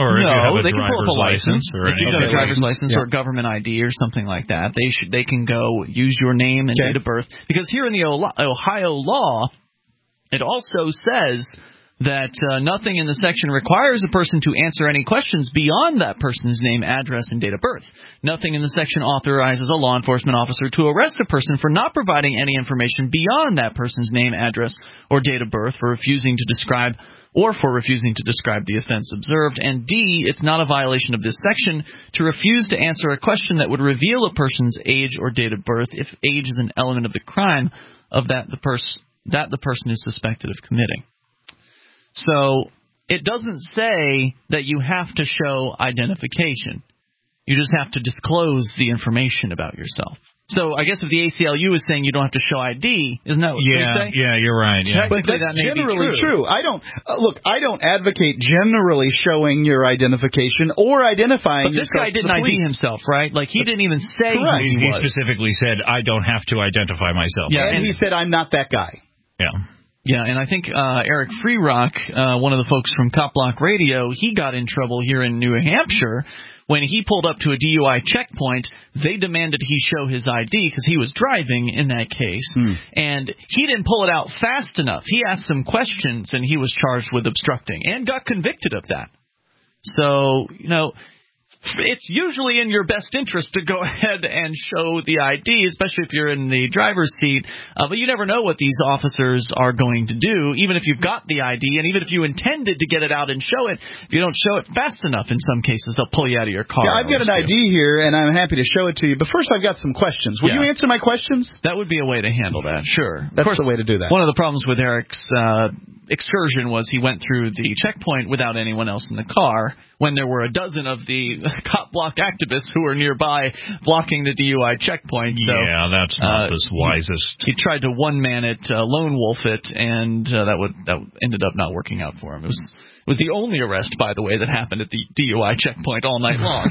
Speaker 4: Or if
Speaker 2: no,
Speaker 4: you have a
Speaker 2: they can pull up a license.
Speaker 4: or
Speaker 2: if you've got a driver's license
Speaker 3: yeah.
Speaker 2: or a government I D or something like that, they should they can go use your name and
Speaker 3: okay.
Speaker 2: date of birth. Because here in the Ohio law, it also says that uh, nothing in the section requires a person to answer any questions beyond that person's name, address, and date of birth. Nothing in the section authorizes a law enforcement officer to arrest a person for not providing any information beyond that person's name, address, or date of birth, for refusing to describe or for refusing to describe the offense observed. And D, it's not a violation of this section to refuse to answer a question that would reveal a person's age or date of birth if age is an element of the crime of that the pers- that the person is suspected of committing. So it doesn't say that you have to show identification. You just have to disclose the information about yourself. So I guess if the A C L U is saying you don't have to show I D, isn't that what
Speaker 4: yeah,
Speaker 2: they say?
Speaker 4: Yeah, you're right. Yeah.
Speaker 3: But that's
Speaker 2: that may
Speaker 3: generally
Speaker 2: be true.
Speaker 3: true. I don't uh, look. I don't advocate generally showing your identification or identifying.
Speaker 2: But this guy didn't I D himself, right? Like he didn't even say who
Speaker 3: Correct.
Speaker 2: he
Speaker 4: He
Speaker 2: was.
Speaker 4: specifically said, "I don't have to identify myself."
Speaker 3: Yeah, and,
Speaker 2: and
Speaker 3: he said, "I'm not that guy."
Speaker 4: Yeah.
Speaker 2: Yeah, and I think uh, Eric Freerock, uh, one of the folks from Cop Block Radio, he got in trouble here in New Hampshire when he pulled up to a D U I checkpoint. They demanded he show his I D because he was driving in that case,
Speaker 3: hmm.
Speaker 2: and he didn't pull it out fast enough. He asked some questions, and he was charged with obstructing and got convicted of that. So, you know, it's usually in your best interest to go ahead and show the I D, especially if you're in the driver's seat. Uh, but you never know what these officers are going to do, even if you've got the I D, and even if you intended to get it out and show it. If you don't show it fast enough, in some cases, they'll pull you out of your car.
Speaker 3: Yeah, I've got an I D here, and I'm happy to show it to you. But first, I've got some questions. Will
Speaker 2: Yeah.
Speaker 3: you answer my questions?
Speaker 2: That would be a way to handle that, sure.
Speaker 3: That's
Speaker 2: of course,
Speaker 3: the way to do that.
Speaker 2: One of the problems with Eric's uh, excursion was he went through the checkpoint without anyone else in the car, when there were a dozen of the Cop Block activists who were nearby blocking the D U I checkpoint. So,
Speaker 4: yeah, that's not
Speaker 2: uh,
Speaker 4: the wisest.
Speaker 2: He, he tried to one-man it, uh, lone wolf it, and uh, that would that ended up not working out for him. It was it was the only arrest, by the way, that happened at the D U I checkpoint all night long.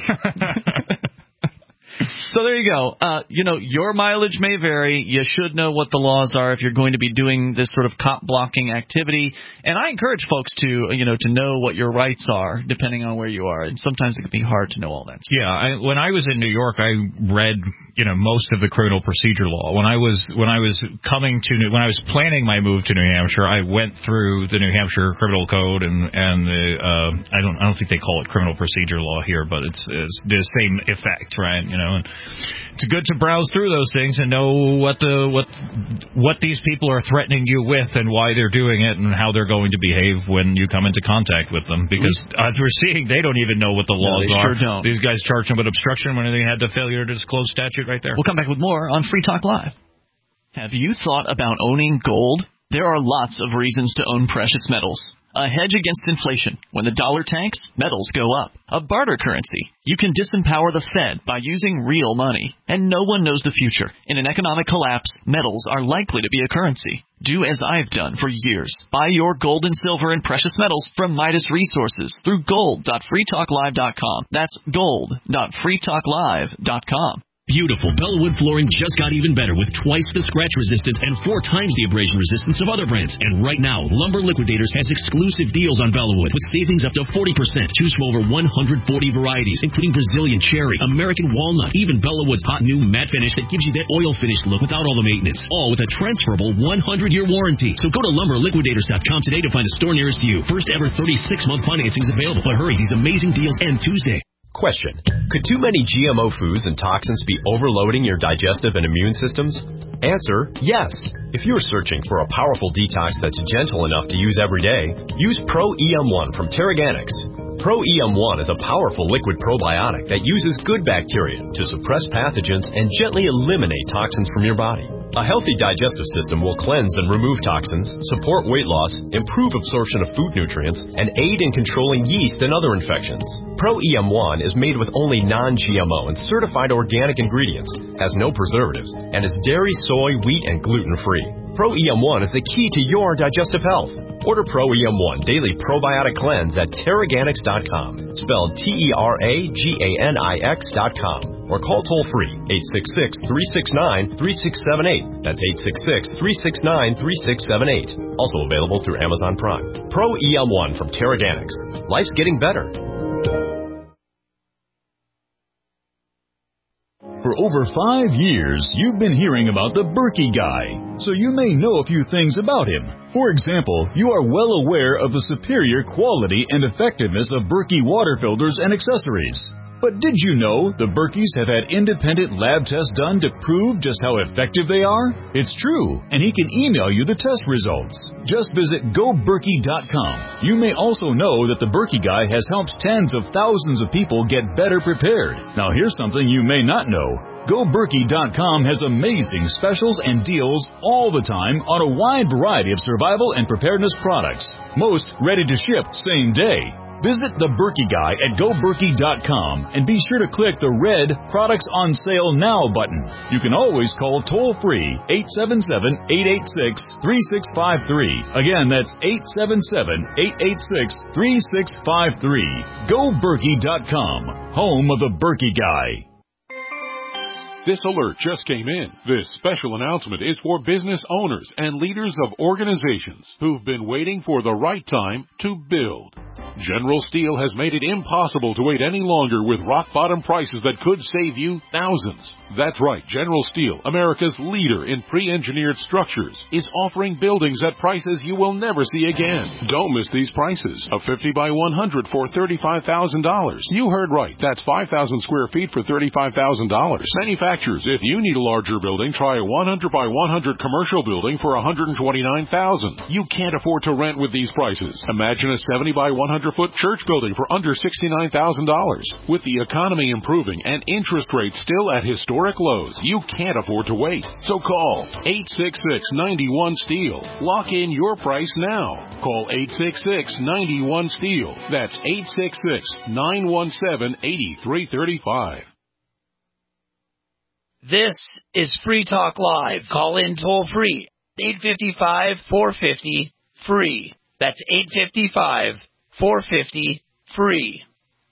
Speaker 2: So there you go. Uh, you know, your mileage may vary. You should know what the laws are if you're going to be doing this sort of cop blocking activity. And I encourage folks to, you know, to know what your rights are depending on where you are. And sometimes it can be hard to know all that stuff.
Speaker 4: Yeah, I, when I was in New York, I read, you know, most of the criminal procedure law. When I was when I was coming to New, when I was planning my move to New Hampshire, I went through the New Hampshire Criminal Code and and the uh, I don't I don't think they call it criminal procedure law here, but it's, it's the same effect, right? You know, and it's good to browse through those things and know what the what what these people are threatening you with and why they're doing it and how they're going to behave when you come into contact with them. Because as we're seeing, they don't even know what the laws
Speaker 2: no, they
Speaker 4: are.
Speaker 2: Sure don't.
Speaker 4: These guys charge them with obstruction when they had the failure to disclose statute right there.
Speaker 2: We'll come back with more on Free Talk Live. Have you thought about owning gold? There are lots of reasons to own precious metals. A hedge against inflation. When the dollar tanks, metals go up. A barter currency. You can disempower the Fed by using real money. And no one knows the future. In an economic collapse, metals are likely to be a currency. Do as I've done for years. Buy your gold and silver and precious metals from Midas Resources through gold dot free talk live dot com. That's gold dot free talk live dot com.
Speaker 17: Beautiful Bellawood flooring just got even better with twice the scratch resistance and four times the abrasion resistance of other brands. And right now, Lumber Liquidators has exclusive deals on Bellawood with savings up to forty percent. Choose from over one hundred forty varieties, including Brazilian cherry, American walnut, even Bellawood's hot new matte finish that gives you that oil finished look without all the maintenance. All with a transferable one hundred year warranty. So go to lumber liquidators dot com today to find a store nearest you. First ever thirty-six month financing is available. But hurry, these amazing deals end Tuesday.
Speaker 18: Question. Could too many G M O foods and toxins be overloading your digestive and immune systems? Answer, yes. If you're searching for a powerful detox that's gentle enough to use every day, use Pro E M one from Teraganix. Pro E M one is a powerful liquid probiotic that uses good bacteria to suppress pathogens and gently eliminate toxins from your body. A healthy digestive system will cleanse and remove toxins, support weight loss, improve absorption of food nutrients, and aid in controlling yeast and other infections. Pro E M one is made with only non-G M O and certified organic ingredients, has no preservatives, and is dairy, soy, wheat, and gluten-free. Pro E M one is the key to your digestive health. Order Pro E M one Daily Probiotic Cleanse at Teraganix dot com, spelled T E R A G A N I X dot com, or call toll-free eight six six, three six nine, three six seven eight. That's eight six six, three six nine, three six seven eight. Also available through Amazon Prime. Pro E M one from Teraganix. Life's getting better.
Speaker 19: over five years, you've been hearing about the Berkey Guy, so you may know a few things about him. For example, you are well aware of the superior quality and effectiveness of Berkey water filters and accessories. But did you know the Berkeys have had independent lab tests done to prove just how effective they are? It's true, and he can email you the test results. Just visit go berkey dot com. You may also know that the Berkey Guy has helped tens of thousands of people get better prepared. Now here's something you may not know. go berkey dot com has amazing specials and deals all the time on a wide variety of survival and preparedness products. Most ready to ship same day. Visit the Berkey Guy at go berkey dot com and be sure to click the red Products on Sale Now button. You can always call toll-free eight seven seven, eight eight six, three six five three. Again, that's eight seven seven, eight eight six, three six five three. go berkey dot com, home of the Berkey Guy.
Speaker 20: This alert just came in. This special announcement is for business owners and leaders of organizations who've been waiting for the right time to build. General Steel has made it impossible to wait any longer with rock-bottom prices that could save you thousands. That's right, General Steel, America's leader in pre-engineered structures, is offering buildings at prices you will never see again. Don't miss these prices. A fifty by one hundred for thirty-five thousand dollars. You heard right. That's five thousand square feet for thirty-five thousand dollars. Manufacturers, if you need a larger building, try a one hundred by one hundred commercial building for one hundred twenty-nine thousand dollars. You can't afford to rent with these prices. Imagine a seventy by one hundred foot church building for under sixty-nine thousand dollars. With the economy improving and interest rates still at historic lows, you can't afford to wait. So call eight six six, nine one, STEEL. Lock in your price now. Call eight six six, nine one, STEEL. That's eight six six, nine one seven, eight three three five.
Speaker 9: This is Free Talk Live. Call in toll free. eight five five, four five zero, free. That's eight five five, four five zero, free.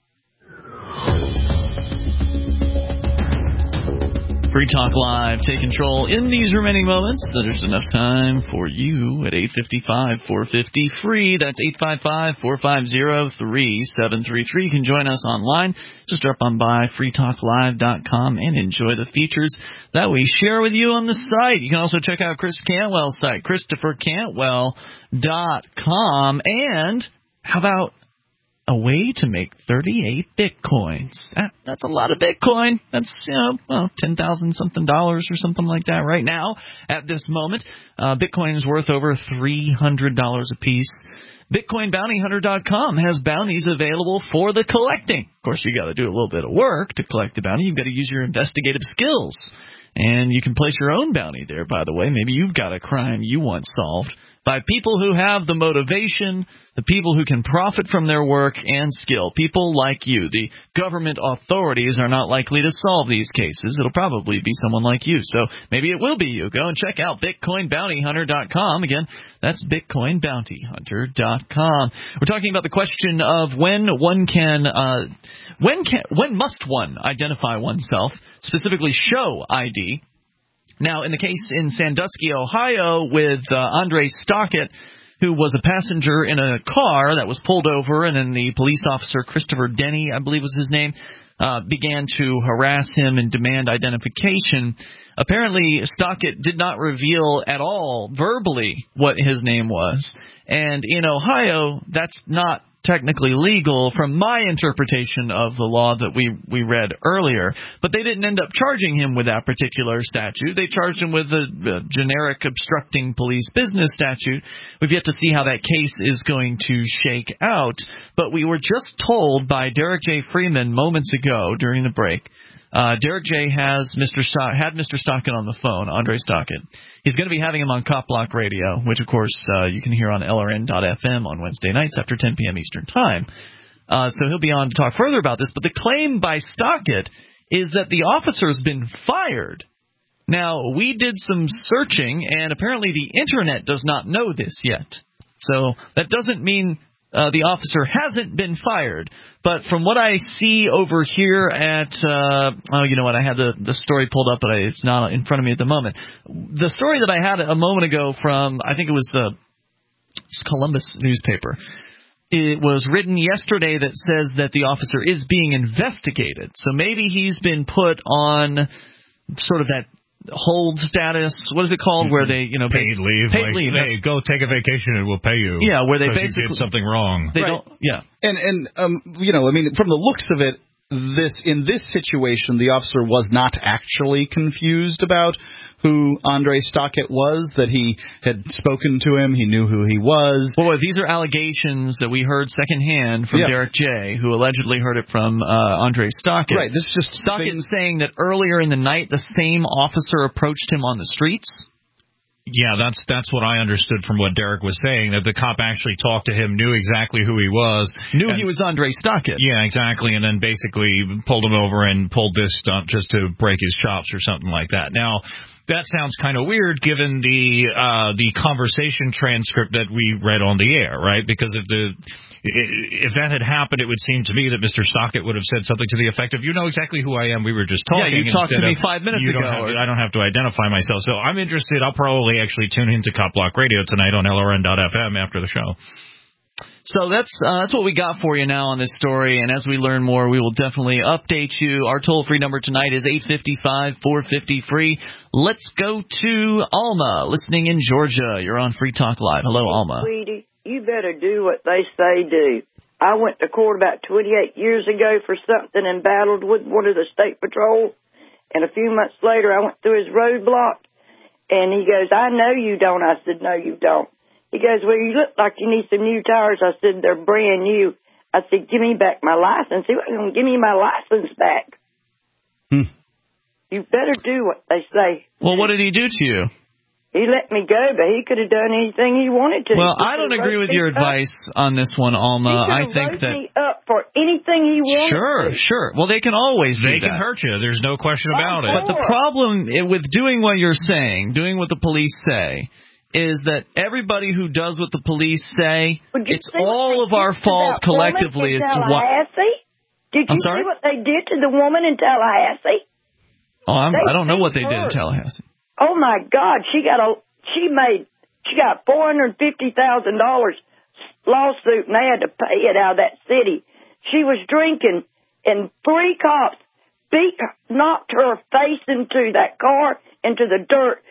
Speaker 2: Free Talk Live. Take control in these remaining moments. There's enough time for you at eight five five, four five zero, free. That's eight five five, four five zero, three seven three three. You can join us online. Just drop on by free talk live dot com and enjoy the features that we share with you on the site. You can also check out Chris Cantwell's site, christopher cantwell dot com. And how about a way to make thirty-eight bitcoins? That, that's a lot of Bitcoin. That's, you know, well, ten thousand something dollars or something like that right now at this moment. Uh, Bitcoin is worth over three hundred dollars a piece. Bitcoin Bounty Hunter dot com has bounties available for the collecting. Of course, you got to do a little bit of work to collect the bounty. You've got to use your investigative skills. And you can place your own bounty there, by the way. Maybe you've got a crime you want solved by people who have the motivation, the people who can profit from their work and skill, people like you. The government authorities are not likely to solve these cases. It'll probably be someone like you. So maybe it will be you. Go and check out Bitcoin Bounty Hunter dot com. Again, that's Bitcoin Bounty Hunter dot com. We're talking about the question of when one can, uh, when can, when must one identify oneself, specifically show I D. Now, in the case in Sandusky, Ohio, with uh, Andre Stockett, who was a passenger in a car that was pulled over, and then the police officer, Christopher Denny, I believe was his name, uh, began to harass him and demand identification. Apparently, Stockett did not reveal at all verbally what his name was. And in Ohio, that's not technically legal from my interpretation of the law that we we read earlier. But they didn't end up charging him with that particular statute. They charged him with a, a generic obstructing police business statute. We've yet to see how that case is going to shake out. But we were just told by Derek J. Freeman moments ago during the break. Uh, Derek J. has Mister Stock, had Mister Stockett on the phone, Andre Stockett. He's going to be having him on Cop Block Radio, which, of course, uh, you can hear on L R N dot F M on Wednesday nights after ten p.m. Eastern Time. Uh, so he'll be on to talk further about this. But the claim by Stockett is that the officer's been fired. Now, we did some searching, and apparently the Internet does not know this yet. So that doesn't mean Uh, the officer hasn't been fired, but from what I see over here at, uh, oh, you know what, I had the, the story pulled up, but I, it's not in front of me at the moment. The story that I had a moment ago from, I think it was the Columbus newspaper, it was written yesterday that says that the officer is being investigated. So maybe he's been put on sort of that hold status. What is it called? Mm-hmm. Where they, you know,
Speaker 4: paid leave.
Speaker 2: Paid
Speaker 4: like,
Speaker 2: leave.
Speaker 4: Hey, go take a vacation and we'll pay you.
Speaker 2: Yeah, where they basically
Speaker 4: you did something wrong.
Speaker 2: They
Speaker 3: right.
Speaker 2: don't. Yeah,
Speaker 3: and and um, you know, I mean, from the looks of it, this in this situation, the officer was not actually confused about who Andre Stockett was, that he had spoken to him, he knew who he was.
Speaker 2: Well, these are allegations that we heard secondhand from yeah. Derek J., who allegedly heard it from uh, Andre Stockett.
Speaker 3: Right, this is just
Speaker 2: Stockett
Speaker 3: things...
Speaker 2: saying that earlier in the night, the same officer approached him on the streets.
Speaker 4: Yeah, that's that's what I understood from what Derek was saying, that the cop actually talked to him, knew exactly who he was.
Speaker 2: Knew
Speaker 4: and,
Speaker 2: he was Andre Stockett.
Speaker 4: Yeah, exactly, and then basically pulled him over and pulled this stunt just to break his chops or something like that. Now, that sounds kind of weird given the uh, the conversation transcript that we read on the air, right? Because if the if that had happened, it would seem to me that Mister Stockett would have said something to the effect of, "You know exactly who I am. We were just talking."
Speaker 2: Yeah, you talked to me
Speaker 4: of,
Speaker 2: five minutes
Speaker 4: you
Speaker 2: ago.
Speaker 4: Don't have, I don't have to identify myself. So I'm interested. I'll probably actually tune into Cop Block Radio tonight on L R N dot F M after the show.
Speaker 2: So that's uh, that's what we got for you now on this story, and as we learn more, we will definitely update you. Our toll-free number tonight is eight five five, four five zero, free. Let's go to Alma, listening in Georgia. You're on Free Talk Live. Hello, Alma.
Speaker 21: Sweetie, you better do what they say do. I went to court about twenty-eight years ago for something and battled with one of the state patrol, and a few months later I went through his roadblock, and he goes, "I know you don't." I said, "No, you don't." He goes, "Well, you look like you need some new tires." I said, "They're brand new." I said, "Give me back my license." He wasn't going to give me my license back.
Speaker 3: Hmm.
Speaker 21: You better do what they say.
Speaker 2: Well, what did he do to you?
Speaker 21: He let me go, but he could have done anything he wanted to.
Speaker 2: Well, I don't agree with your advice on this one, Alma. I think that
Speaker 21: me up for anything he wanted.
Speaker 2: Sure,
Speaker 21: to.
Speaker 2: sure. Well, they can always
Speaker 4: they
Speaker 2: do
Speaker 4: can
Speaker 2: that.
Speaker 4: hurt you. There's no question about it.
Speaker 2: But the problem with doing what you're saying, doing what the police say, is that everybody who does what the police say, it's all of our fault collectively as to what.
Speaker 21: Did you
Speaker 2: I'm sorry?
Speaker 21: see what they did to the woman in Tallahassee?
Speaker 2: Oh, I'm, I don't know what they did in Tallahassee.
Speaker 21: Oh my God, she got a she made she got four hundred fifty thousand dollars lawsuit, and they had to pay it out of that city. She was drinking, and three cops beat knocked her face into that car into the dirt.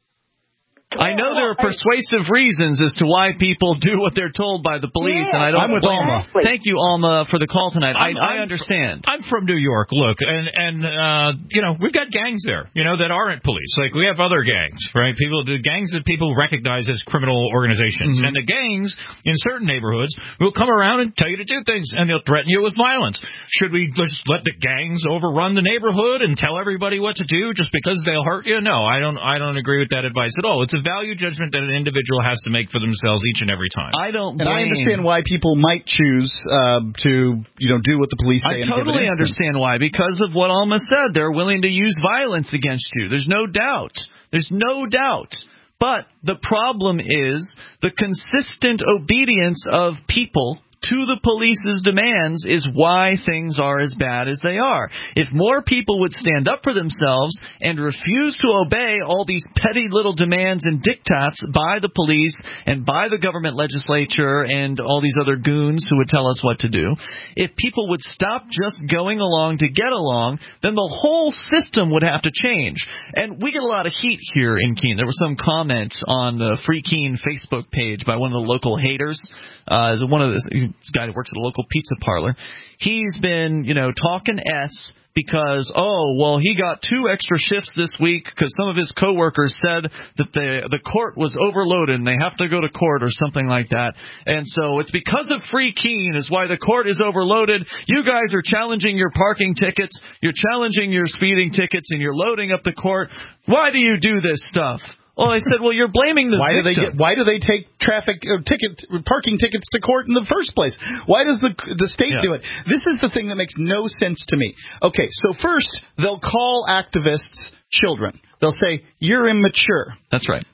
Speaker 2: I know there are persuasive reasons as to why people do what they're told by the police,
Speaker 21: yeah,
Speaker 2: and I don't.
Speaker 3: I'm with
Speaker 2: well,
Speaker 3: Alma.
Speaker 2: Thank you, Alma, for the call tonight.
Speaker 4: I'm,
Speaker 2: I, I
Speaker 4: I'm
Speaker 2: understand.
Speaker 4: Fr- I'm from New York. Look, and and uh, you know, we've got gangs there, you know, that aren't police. Like we have other gangs, right? People, the gangs that people recognize as criminal organizations, mm-hmm. and the gangs in certain neighborhoods will come around and tell you to do things, and they'll threaten you with violence. Should we just let the gangs overrun the neighborhood and tell everybody what to do just because they'll hurt you? No, I don't. I don't agree with that advice at all. It's a value judgment that an individual has to make for themselves each and every time.
Speaker 2: I don't
Speaker 3: and
Speaker 2: blame.
Speaker 3: I understand why people might choose uh, to, you know, do what the police say.
Speaker 2: I totally understand why. Because of what Alma said, they're willing to use violence against you. There's no doubt. There's no doubt. But the problem is the consistent obedience of people to the police's demands is why things are as bad as they are. If more people would stand up for themselves and refuse to obey all these petty little demands and diktats by the police and by the government legislature and all these other goons who would tell us what to do, if people would stop just going along to get along, then the whole system would have to change. And we get a lot of heat here in Keene. There was some comment on the Free Keene Facebook page by one of the local haters. Uh, one of the guy who works at a local pizza parlor. He's been, you know, talking S because, oh, well, he got two extra shifts this week because some of his coworkers said that the the court was overloaded and they have to go to court or something like that. And so it's because of Free Keene is why the court is overloaded. You guys are challenging your parking tickets, you're challenging your speeding tickets, and you're loading up the court. Why do you do this stuff? Well, I said, well, you're blaming the
Speaker 3: why
Speaker 2: victim.
Speaker 3: do they get, why do they take traffic uh, ticket parking tickets to court in the first place? Why does the the state
Speaker 2: yeah.
Speaker 3: do it? This is the thing that makes no sense to me. Okay, so first they'll call activists children. They'll say you're immature.
Speaker 2: That's right.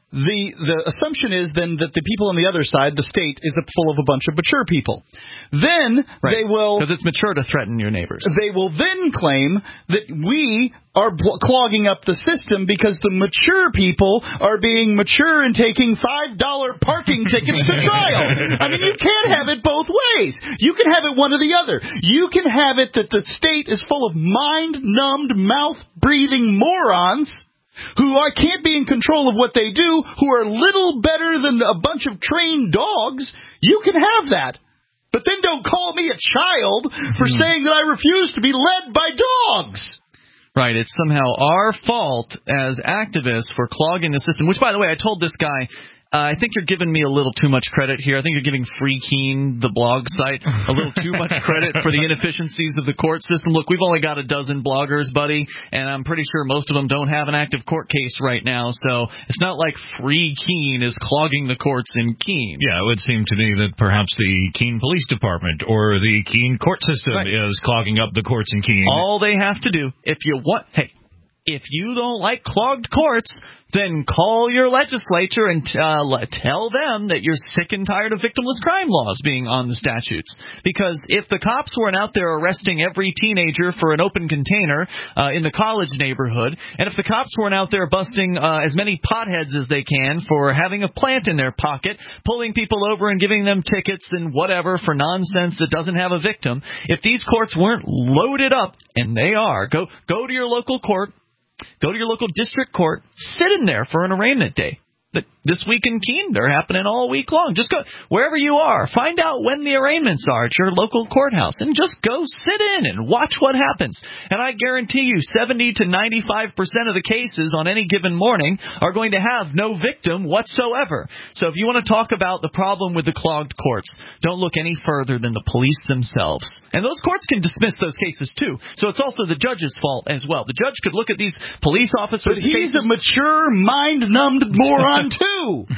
Speaker 3: the the assumption is then that the people on the other side, the state, is full of a bunch of mature people. Then
Speaker 2: right.
Speaker 3: they will...
Speaker 2: Because it's mature to threaten your neighbors.
Speaker 3: They will then claim that we are bl- clogging up the system because the mature people are being mature and taking five dollar parking tickets to trial. I mean, you can't have it both ways. You can have it one or the other. You can have it that the state is full of mind-numbed, mouth-breathing morons who are, can't be in control of what they do, who are little better than a bunch of trained dogs. You can have that. But then don't call me a child for mm-hmm. saying that I refuse to be led by dogs.
Speaker 2: Right. It's somehow our fault as activists for clogging the system, which, by the way, I told this guy, Uh, I think you're giving me a little too much credit here. I think you're giving Free Keen, the blog site, a little too much credit for the inefficiencies of the court system. Look, we've only got a dozen bloggers, buddy, and I'm pretty sure most of them don't have an active court case right now. So it's not like Free Keen is clogging the courts in Keene.
Speaker 4: Yeah, it would seem to me that perhaps the Keene Police Department or the Keene court system right. is clogging up the courts in Keene.
Speaker 2: All they have to do, if you want, hey, if you don't like clogged courts, then call your legislature and uh, tell them that you're sick and tired of victimless crime laws being on the statutes. Because if the cops weren't out there arresting every teenager for an open container uh, in the college neighborhood, and if the cops weren't out there busting uh, as many potheads as they can for having a plant in their pocket, pulling people over and giving them tickets and whatever for nonsense that doesn't have a victim, if these courts weren't loaded up, and they are, go go to your local court, go to your local district court, sit in there for an arraignment day. This week in Keene, they're happening all week long. Just go wherever you are. Find out when the arraignments are at your local courthouse, and just go sit in and watch what happens. And I guarantee you seventy to ninety-five percent of the cases on any given morning are going to have no victim whatsoever. So if you want to talk about the problem with the clogged courts, don't look any further than the police themselves. And those courts can dismiss those cases, too. So it's also the judge's fault as well. The judge could look at these police officers'
Speaker 3: But he's
Speaker 2: cases.
Speaker 3: a mature, mind-numbed moron, too.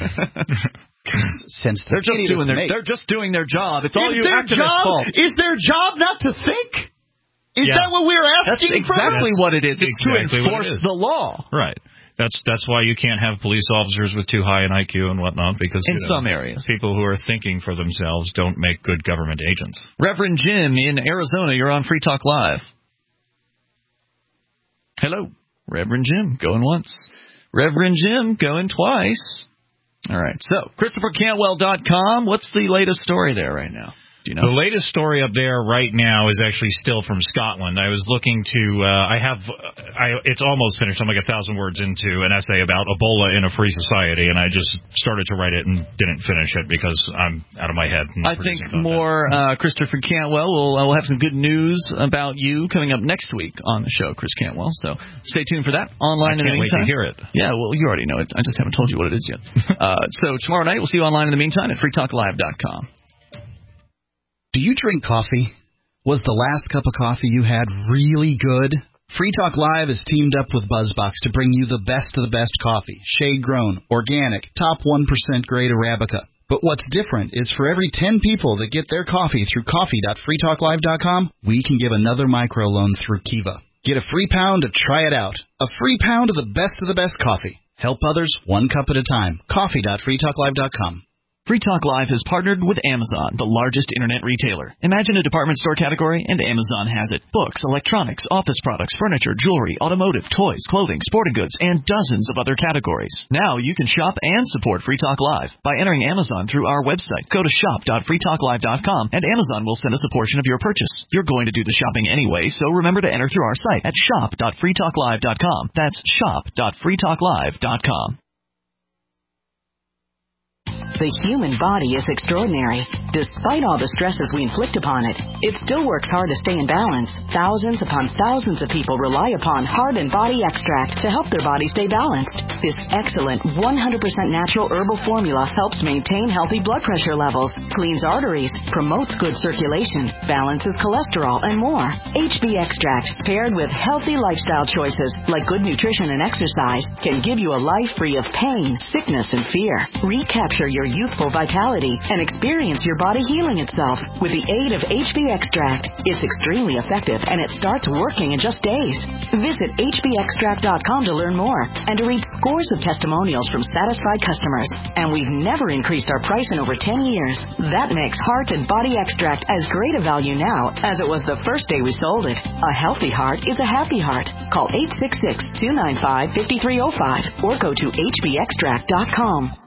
Speaker 3: Since
Speaker 2: they're just doing their they're just doing their job. It's all
Speaker 3: is
Speaker 2: you
Speaker 3: their
Speaker 2: activists'
Speaker 3: job,
Speaker 2: fault.
Speaker 3: Is their job not to think? Is
Speaker 4: yeah.
Speaker 3: that what we're asking
Speaker 2: That's exactly
Speaker 3: for?
Speaker 2: what it is. It's
Speaker 4: exactly
Speaker 2: to enforce the law.
Speaker 4: Right. That's that's why you can't have police officers with too high an I Q and whatnot, because
Speaker 2: in
Speaker 4: you know,
Speaker 2: some areas,
Speaker 4: people who are thinking for themselves don't make good government agents.
Speaker 2: Reverend Jim in Arizona, you're on Free Talk Live. Hello, Reverend Jim, going once. Reverend Jim, going twice. All right, so Christopher Cantwell dot com, what's the latest story there right now? Do you know?
Speaker 4: The latest story up there right now is actually still from Scotland. I was looking to, uh, I have, I, it's almost finished. I'm like a thousand words into an essay about Ebola in a free society, and I just started to write it and didn't finish it because I'm out of my head.
Speaker 2: I think more uh, Christopher Cantwell will will have some good news about you coming up next week on the show, Chris Cantwell. So stay tuned for that online
Speaker 4: I
Speaker 2: in the
Speaker 4: can't
Speaker 2: meantime.
Speaker 4: wait to hear it.
Speaker 2: Yeah, well, you already know it. I just haven't told you what it is yet. uh, so tomorrow night, we'll see you online in the meantime at free talk live dot com.
Speaker 3: Do you drink coffee? Was the last cup of coffee you had really good? Free Talk Live has teamed up with BuzzBox to bring you the best of the best coffee, shade-grown, organic, top one percent grade Arabica. But what's different is for every ten people that get their coffee through coffee dot free talk live dot com, we can give another microloan through Kiva. Get a free pound to try it out. A free pound of the best of the best coffee. Help others one cup at a time. coffee dot free talk live dot com.
Speaker 2: Free Talk Live has partnered with Amazon, the largest internet retailer. Imagine a department store category, and Amazon has it. Books, electronics, office products, furniture, jewelry, automotive, toys, clothing, sporting goods, and dozens of other categories. Now you can shop and support Free Talk Live by entering Amazon through our website. Go to shop dot free talk live dot com, and Amazon will send us a portion of your purchase. You're going to do the shopping anyway, so remember to enter through our site at shop dot free talk live dot com. That's shop dot free talk live dot com.
Speaker 1: The human body is extraordinary. Despite all the stresses we inflict upon it, it still works hard to stay in balance. Thousands upon thousands of people rely upon Heart and Body Extract to help their body stay balanced. This excellent one hundred percent natural herbal formula helps maintain healthy blood pressure levels, cleans arteries, promotes good circulation, balances cholesterol, and more. H B Extract, paired with healthy lifestyle choices like good nutrition and exercise, can give you a life free of pain, sickness, and fear. Recapture your youthful vitality and experience your body healing itself with the aid of H B Extract. It's extremely effective, and it starts working in just days. Visit H B extract dot com to learn more and to read scores of testimonials from satisfied customers. And we've never increased our price in over ten years. That makes Heart and Body Extract as great a value now as it was the first day we sold it. A healthy heart is a happy heart. Call eight six six, two nine five, five three zero five or go to H B extract dot com.